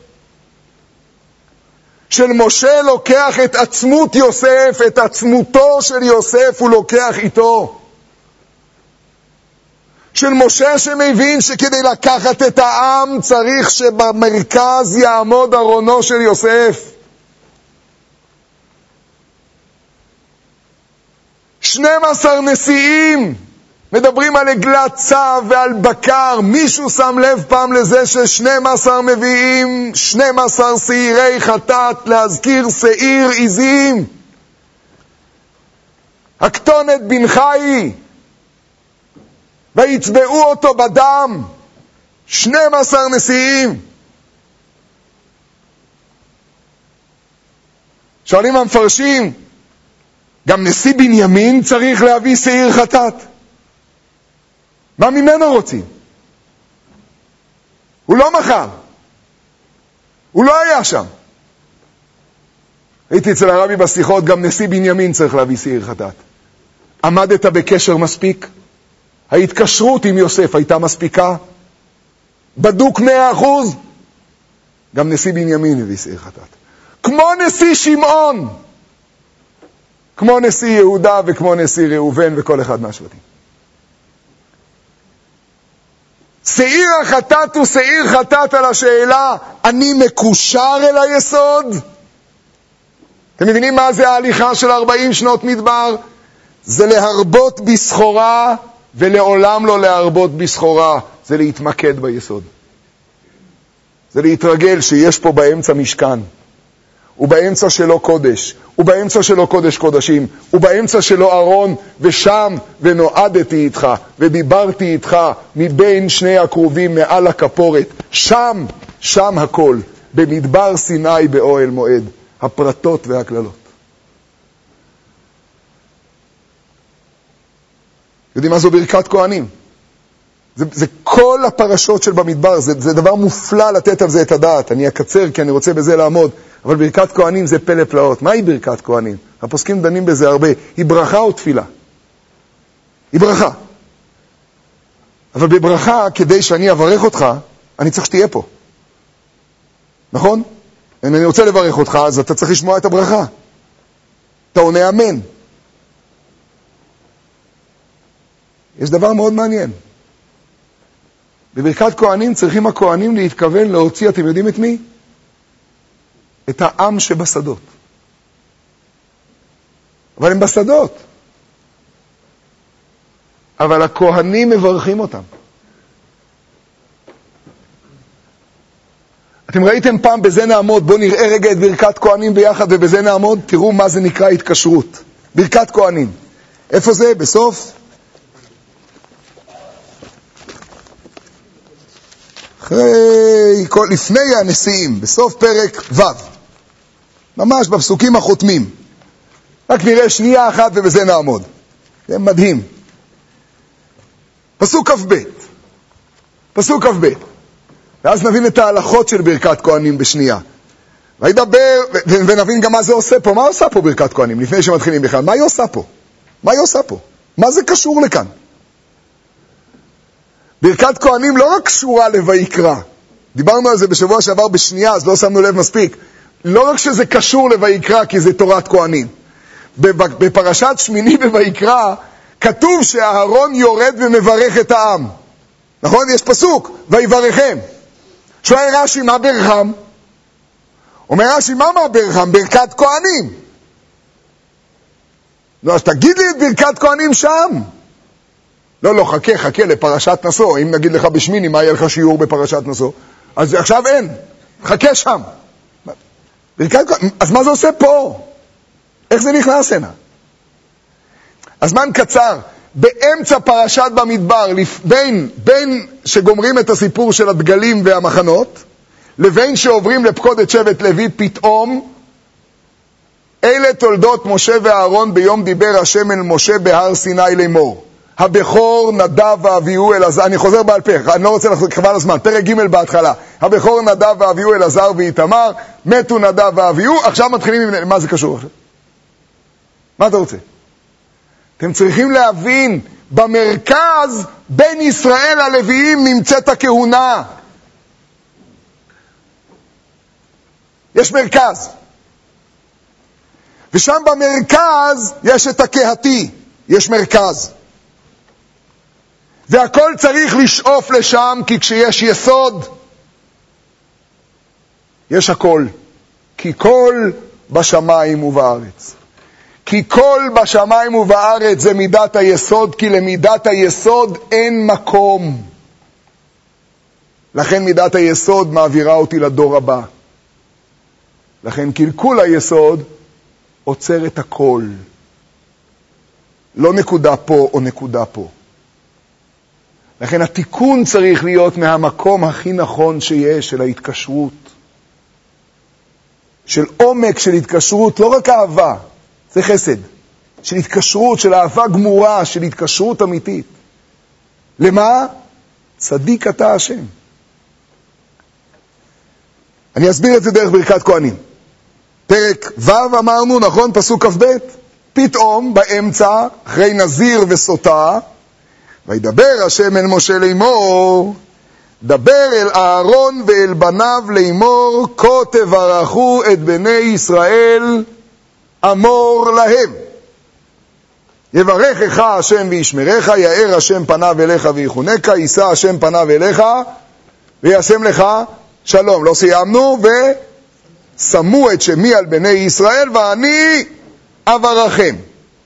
של משה לוקח את עצמות יוסף, את עצמותו של יוסף הוא לוקח איתו. של משה שמבין שכדי לקחת את העם צריך שבמרכז יעמוד ארונו של יוסף. 12 נשיאים מדברים על עגלת צב ועל בקר. מישהו שם לב פעם לזה ש12 מביאים 12 שעירי חטאת להזכיר שעיר עזים? הכתונת בן חי ויצבעו אותו בדם. 12 נשיאים. שואלים המפרשים, גם נשיא בנימין צריך להביא שעיר חטאת? מה ממנו רוצים? הוא לא מחר. הוא לא היה שם. הייתי אצל הרבי בשיחות, גם נשיא בנימין צריך להביא שעיר חטאת. עמדת בקשר מספיק? ההתקשרות עם יוסף הייתה מספיקה? בדוק 100%? גם נשיא בנימין הביא שעיר חטאת. כמו נשיא שמעון, כמו נשיא יהודה וכמו נשיא ראובן וכל אחד מהשבטים. שעיר החטאת הוא שעיר חטאת על השאלה, אני מקושר אל היסוד? אתם מבינים מה זה ההליכה של 40 שנות מדבר? זה להרבות בסחורה ולעולם לא להרבות בסחורה. זה להתמקד ביסוד. זה להתרגל שיש פה באמצע משכן. ובאמצע שלו קודש, ובאמצע שלו קודש קודשים, ובאמצע שלו ארון, ושם ונועדתי איתך, ודיברתי איתך מבין שני הקרובים מעל הכפורת. שם הכל, במדבר סיני באוהל מועד, הפרטות והכללות. יודעים מה זו ברכת כהנים? זה כל הפרשות של במדבר, זה דבר מופלא לתת על זה את הדעת. אני אקצר כי אני רוצה בזה לעמוד. אבל ברכת כהנים זה פלא פלאות. מהי ברכת כהנים? הפוסקים דנים בזה הרבה. היא ברכה או תפילה? היא ברכה. אבל בברכה, כדי שאני אברך אותך, אני צריך שתהיה פה. נכון? אם אני רוצה לברך אותך, אז אתה צריך לשמוע את הברכה. אתה עונה אמן. יש דבר מאוד מעניין. בברכת כהנים צריכים הכהנים להתכוון להוציא, אתם יודעים את מי? את העם שבשדות. אבל הם בשדות. אבל הכהנים מברכים אותם. אתם ראיתם פעם בזה נעמוד, בואו נראה רגע את ברכת כהנים ביחד ובזה נעמוד, תראו מה זה נקרא התקשרות. ברכת כהנים. איפה זה? בסוף? לפני הנשיאים, בסוף פרק ו', ממש בפסוקים החותמים. רק נראה שנייה אחת ובזה נעמוד. זה מדהים. פסוק כ"ב. פסוק כ"ב. ואז נבין את ההלכות של ברכת כהנים בשנייה. וידבר, ונבין גם מה זה עושה פה. מה עושה פה ברכת כהנים? לפני שמתחילים בכלל. מה היא עושה פה? מה היא עושה פה? מה זה קשור לכאן? ברכת כהנים לא רק קשורה לויקרא. דיברנו על זה בשבוע שעבר בשנייה, אז לא שמנו לב מספיק. לא רק שזה קשור לויקרא, כי זה תורת כהנים. בפרשת שמיני בויקרא, כתוב שהאהרון יורד ומברך את העם. נכון? יש פסוק, ויברכם. שואל רש"י, מה ברכם? אומר רש"י, מה ברכם? ברכת כהנים. לא, אז תגיד לי את ברכת כהנים שם. לא, חכה לפרשת נשוא. אם נגיד לך בשמיני, מה יהיה לך שיעור בפרשת נשוא? אז עכשיו אין. חכה שם. אז מה זה עושה פה? איך זה נכנס הנה? הזמן קצר. באמצע פרשת במדבר, בין שגומרים את הסיפור של הדגלים והמחנות, לבין שעוברים לפקוד שבט לוי, פתאום, אלה תולדות משה ואהרון ביום דיבר השם אל משה בהר סיני לאמור. הבכור נדב ואביהו אלעזר, אני חוזר בעל פה, אני לא רוצה לחבל הזמן, פרק ג' בהתחלה. הבכור נדב ואביהו אלעזר ואיתמר, מתו נדב ואביהו, עכשיו מתחילים עם... מה זה קשור עכשיו? מה אתה רוצה? אתם צריכים להבין, במרכז בין ישראל הלוויים נמצאת הכהונה. יש מרכז. ושם במרכז יש את הקהתי, יש מרכז. והכל צריך לשאוף לשם, כי כשיש יסוד, יש הכל. כי כל בשמיים ובארץ. כי כל בשמיים ובארץ זה מידת היסוד, כי למידת היסוד אין מקום. לכן מידת היסוד מעבירה אותי לדור הבא. לכן קלקול היסוד עוצר את הכל. לא נקודה פה או נקודה פה. לכן התיקון צריך להיות מהמקום הכי נכון שיש, של ההתקשרות. של עומק של התקשרות, לא רק אהבה, זה חסד. של התקשרות, של אהבה גמורה, של התקשרות אמיתית. למה? צדיק אתה השם. אני אסביר את זה דרך ברכת כהנים. פרק ו' אמרנו, נכון? פסוק כ"ב. פתאום באמצע, אחרי נזיר וסוטה, וידבר השם אל משה לאמור, דבר אל אהרון ואל בניו לאמור, כה תברכו את בני ישראל, אמור להם. יברכך השם וישמרך, יאר השם פניו אליך ויחונך, יישא השם פניו אליך וישם לך שלום. לא סיימנו, ושמו את שמי על בני ישראל ואני אברכם.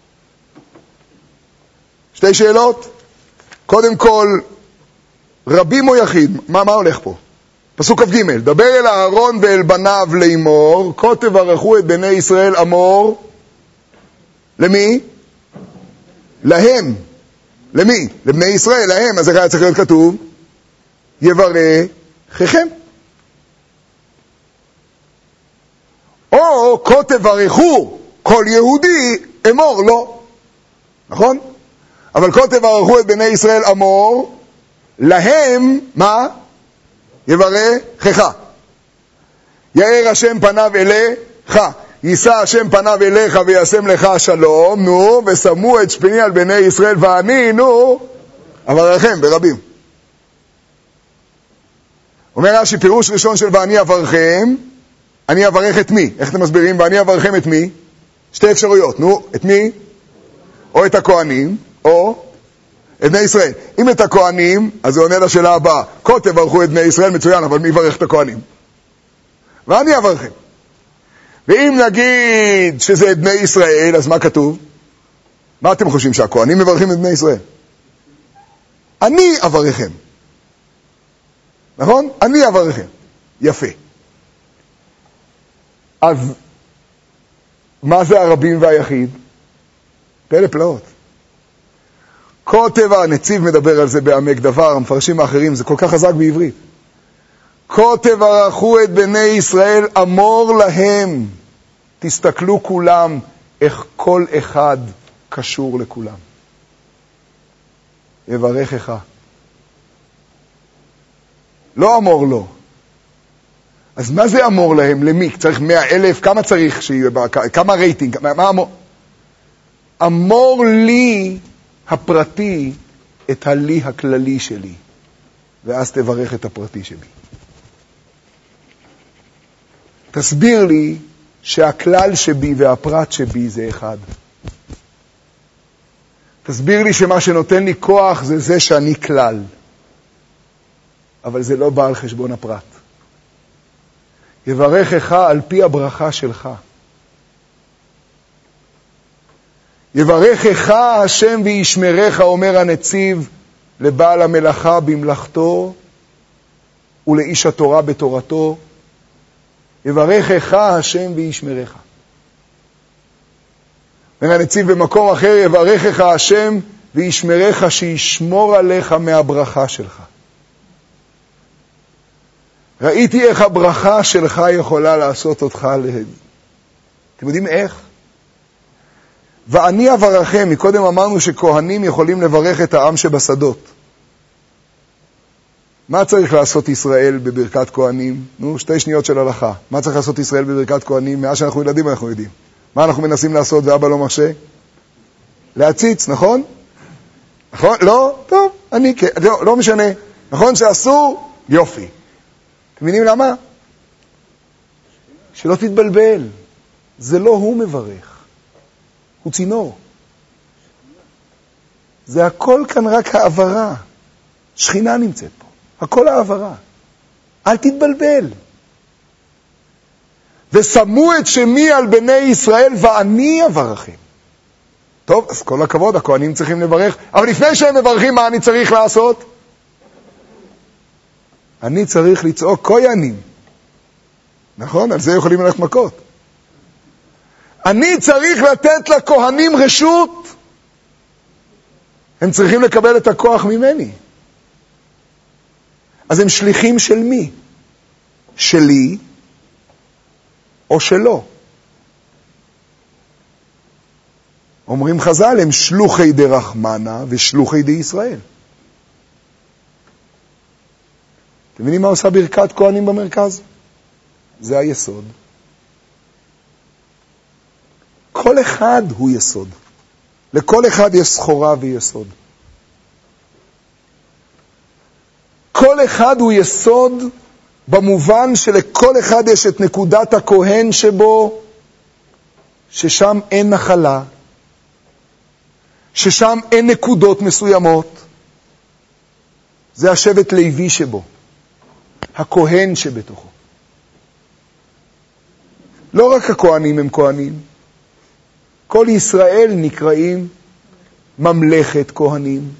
שתי שאלות. קודם כל, רבים או יחיד? מה הולך פה? פסוק כ"ג, דבר אל אהרון ואל בניו לאמור, כה תברכו את בני ישראל, אמור. למי? להם. למי? לבני ישראל, להם. אז זה היה צריך להיות כתוב, יברככם. או כה תברכו כל יהודי, אמור לא. נכון? אבל כה תברכו את בני ישראל, אמור להם, מה? יברכך. יאר השם פניו אליך, יישא השם פניו אליך וישם לך שלום, נו, ושמו את שפני על בני ישראל ואני, נו, אברכם ברבים. אומר רש"י, פירוש ראשון של ואני אברכם, אני אברך את מי? איך אתם מסבירים? ואני אברכם את מי? שתי אפשרויות, נו, את מי? או את הכהנים, או את בני ישראל. אם את הכהנים, אז זה עונה לשאלה הבאה. כה תברכו את בני ישראל, מצוין, אבל מי יברך את הכהנים? ואני אברכם. ואם נגיד שזה את בני ישראל, אז מה כתוב? מה אתם חושבים, שהכהנים מברכים את בני ישראל? אני אברכם. נכון? אני אברכם. יפה. אז מה זה הרבים והיחיד? פלא פלאות. כותב, הנציב מדבר על זה בעמק דבר, המפרשים האחרים, זה כל כך חזק בעברית. כותב תברכו את בני ישראל, אמור להם. תסתכלו כולם איך כל אחד קשור לכולם. יברכך. לא אמור לו. אז מה זה אמור להם? למי? צריך 100,000? כמה צריך שיהיה? כמה רייטינג? מה אמור? אמור לי הפרטי את הלי הכללי שלי, ואז תברך את הפרטי שלי. תסביר לי שהכלל שבי והפרט שבי זה אחד. תסביר לי שמה שנותן לי כוח זה זה שאני כלל. אבל זה לא בא על חשבון הפרט. יברכך על פי הברכה שלך. יברכך השם וישמרך, אומר הנציב, לבעל המלאכה במלאכתו ולאיש התורה בתורתו. יברכך השם וישמרך. אומר הנציב במקום אחר, יברכך השם וישמרך, שישמור עליך מהברכה שלך. ראיתי איך הברכה שלך יכולה לעשות אותך אתם יודעים איך? ואני אברכם. מקודם אמרנו שכהנים יכולים לברך את העם שבשדות. מה צריך לעשות ישראל בברכת כהנים? 2 שניות של הלכה. מה צריך לעשות ישראל בברכת כהנים? מאז שאנחנו ילדים אנחנו יודעים. מה אנחנו מנסים לעשות ואבא לא מרשה? להציץ, נכון? נכון? לא? טוב, לא משנה. נכון שאסור? יופי. אתם מבינים למה? שלא תתבלבל. זה לא הוא מברך. הוא צינור. זה הכל כאן רק העברה. שכינה נמצאת פה. הכל העברה. אל תתבלבל. ושמו את שמי על בני ישראל ואני אברכם. טוב, אז כל הכבוד, הכהנים צריכים לברך. אבל לפני שהם מברכים, מה אני צריך לעשות? אני צריך לצעוק כהנים. נכון? על זה יכולים ללכת מכות. אני צריך לתת לכהנים רשות. הם צריכים לקבל את הכוח ממני. אז הם שליחים של מי? שלי או שלו? אומרים חז"ל, הם שלוחי דרחמנה ושלוחי דישראל. אתם מבינים מה עושה ברכת כהנים במרכז? זה היסוד. כל אחד הוא יסוד. לכל אחד יש סחורה ויסוד. כל אחד הוא יסוד במובן שלכל אחד יש את נקודת הכהן שבו, ששם אין נחלה, ששם אין נקודות מסוימות. זה השבט לוי שבו, הכהן שבתוכו. לא רק הכהנים הם כהנים, כל ישראל נקראים ממלכת כהנים.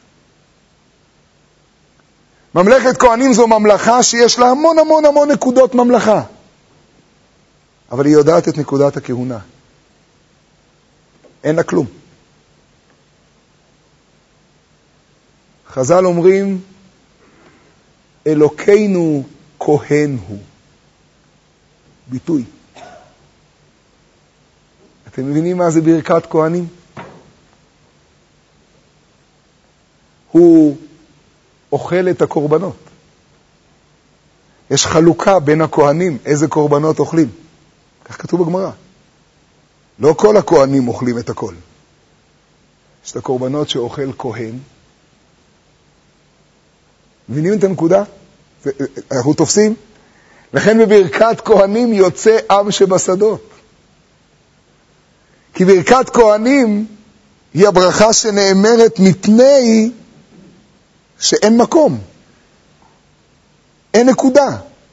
ממלכת כהנים זו ממלכה שיש לה המון המון המון נקודות ממלכה. אבל היא יודעת את נקודת הכהונה. אין לה כלום. חז"ל אומרים, אלוקינו כהן הוא. ביטוי. אתם מבינים מה זה ברכת כהנים? הוא אוכל את הקורבנות. יש חלוקה בין הכהנים, איזה קורבנות אוכלים. כך כתוב בגמרא. לא כל הכהנים אוכלים את הכל. יש את הקורבנות שאוכל כהן. מבינים את הנקודה? אנחנו תופסים? לכן בברכת כהנים יוצא עם שבשדות. כי ברכת כהנים היא הברכה שנאמרת מפני שאין מקום. אין נקודה.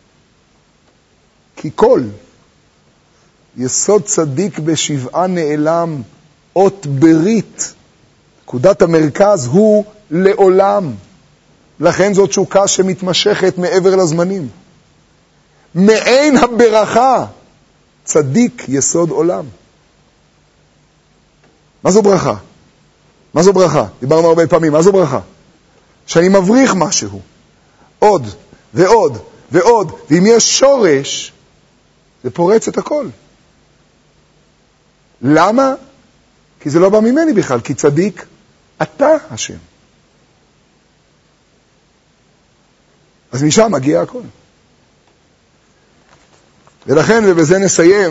כי כל יסוד צדיק בשבעה נעלם, אות ברית. נקודת המרכז הוא לעולם. לכן זאת תשוקה שמתמשכת מעבר לזמנים. מעין הברכה, צדיק יסוד עולם. מה זו ברכה? מה זו ברכה? דיברנו הרבה פעמים, מה זו ברכה? שאני מבריך משהו. עוד ועוד ועוד. ואם יש שורש, זה פורץ את הכל. למה? כי זה לא בא ממני בכלל, כי צדיק אתה השם. אז משם מגיע הכל. ולכן, ובזה נסיים,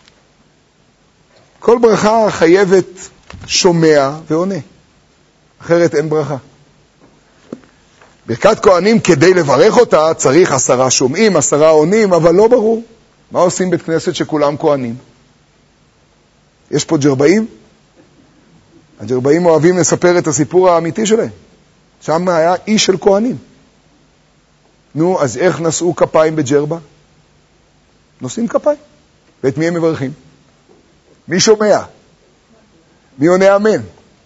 כל ברכה חייבת שומע ועונה. אחרת אין ברכה. ברכת כהנים, כדי לברך אותה, צריך 10 שומעים, 10 עונים, אבל לא ברור. מה עושים בית כנסת שכולם כהנים? יש פה ג'רבאים? הג'רבאים אוהבים לספר את הסיפור האמיתי שלהם. שם היה איש של כהנים. נו, אז איך נשאו כפיים בג'רבה? נושאים כפיים. ואת מי הם מברכים? מי שומע? מי עונה אמן?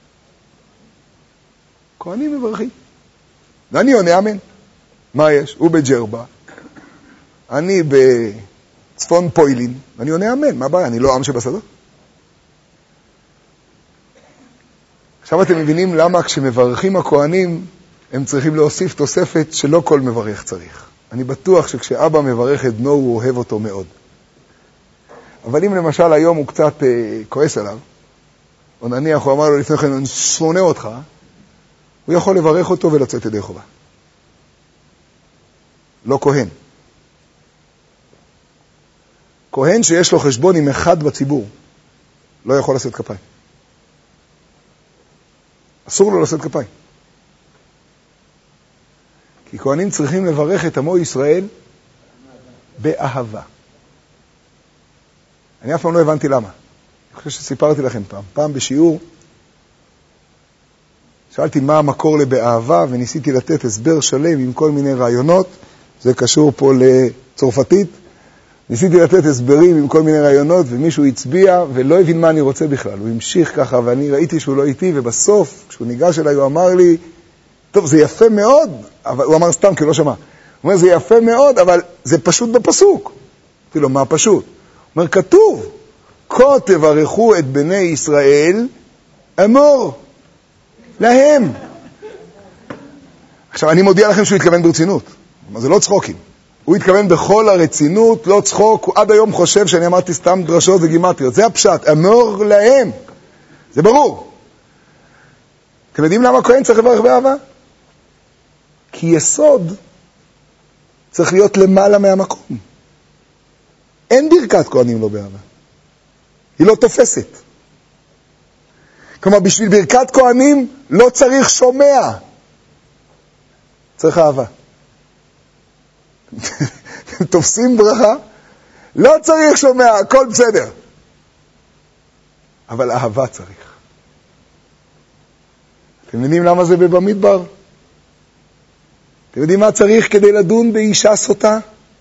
כהנים מברכים. ואני עונה אמן. מה יש? הוא בג'רבה. אני בצפון פוילין, ואני עונה אמן. מה הבעיה? אני לא עם שבשדות. עכשיו אתם מבינים למה כשמברכים הכהנים, הם צריכים להוסיף תוספת שלא כל מברך צריך. אני בטוח שכשאבא מברך את בנו, הוא אוהב אותו מאוד. אבל אם למשל היום הוא קצת כועס עליו, או נניח הוא אמר לו לפני כן, אני שונא אותך, הוא יכול לברך אותו ולצאת ידי חובה. לא כהן. כהן שיש לו חשבון עם אחד בציבור, לא יכול לשאת כפיים. אסור לו לשאת כפיים. כי כהנים צריכים לברך את עמו ישראל באהבה. אני אף פעם לא הבנתי למה. אני חושב שסיפרתי לכם פעם בשיעור, שאלתי מה המקור לבאהבה, וניסיתי לתת הסבר שלם עם כל מיני רעיונות, זה קשור פה לצרפתית, ניסיתי לתת הסברים עם כל מיני רעיונות, ומישהו הצביע ולא הבין מה אני רוצה בכלל. הוא המשיך ככה, ואני ראיתי שהוא לא איתי, ובסוף, כשהוא ניגש אליי, הוא אמר לי, טוב, זה יפה מאוד, אבל הוא אמר סתם, כי לא שמע. הוא אומר, זה יפה מאוד, אבל זה פשוט בפסוק. אמרתי לו, מה פשוט? הוא אומר, כתוב, כה תברכו את בני ישראל, אמור להם. עכשיו, אני מודיע לכם שהוא התכוון ברצינות. זה לא צחוקים. הוא התכוון בכל הרצינות, לא צחוק. הוא עד היום חושב שאני אמרתי סתם דרשות וגימטריות. זה הפשט, אמור להם. זה ברור. אתם יודעים למה כהן צריך לברך באהבה? כי יסוד צריך להיות למעלה מהמקום. אין ברכת כהנים לא באהבה. היא לא תופסת. כלומר, בשביל ברכת כהנים לא צריך שומע. צריך אהבה. תופסים ברכה, לא צריך שומע, הכל בסדר. אבל אהבה צריך. אתם יודעים למה זה במדבר? אתם יודעים מה צריך כדי לדון באישה סוטה?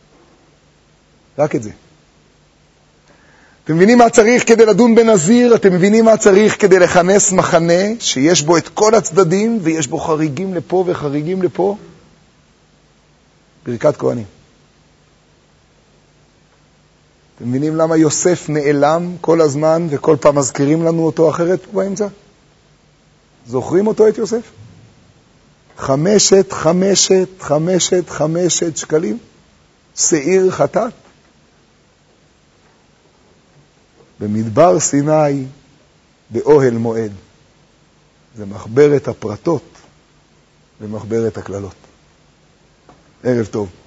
רק את זה. אתם מבינים מה צריך כדי לדון בנזיר? אתם מבינים מה צריך כדי לכנס מחנה שיש בו את כל הצדדים ויש בו חריגים לפה וחריגים לפה? ברכת כהנים. אתם מבינים למה יוסף נעלם כל הזמן וכל פעם מזכירים לנו אותו אחרת באמצע? זוכרים אותו את יוסף? 5 שקלים, שעיר חטאת. במדבר סיני, באוהל מועד. זה מחברת הפרטות ומחברת הכללות. ערב טוב.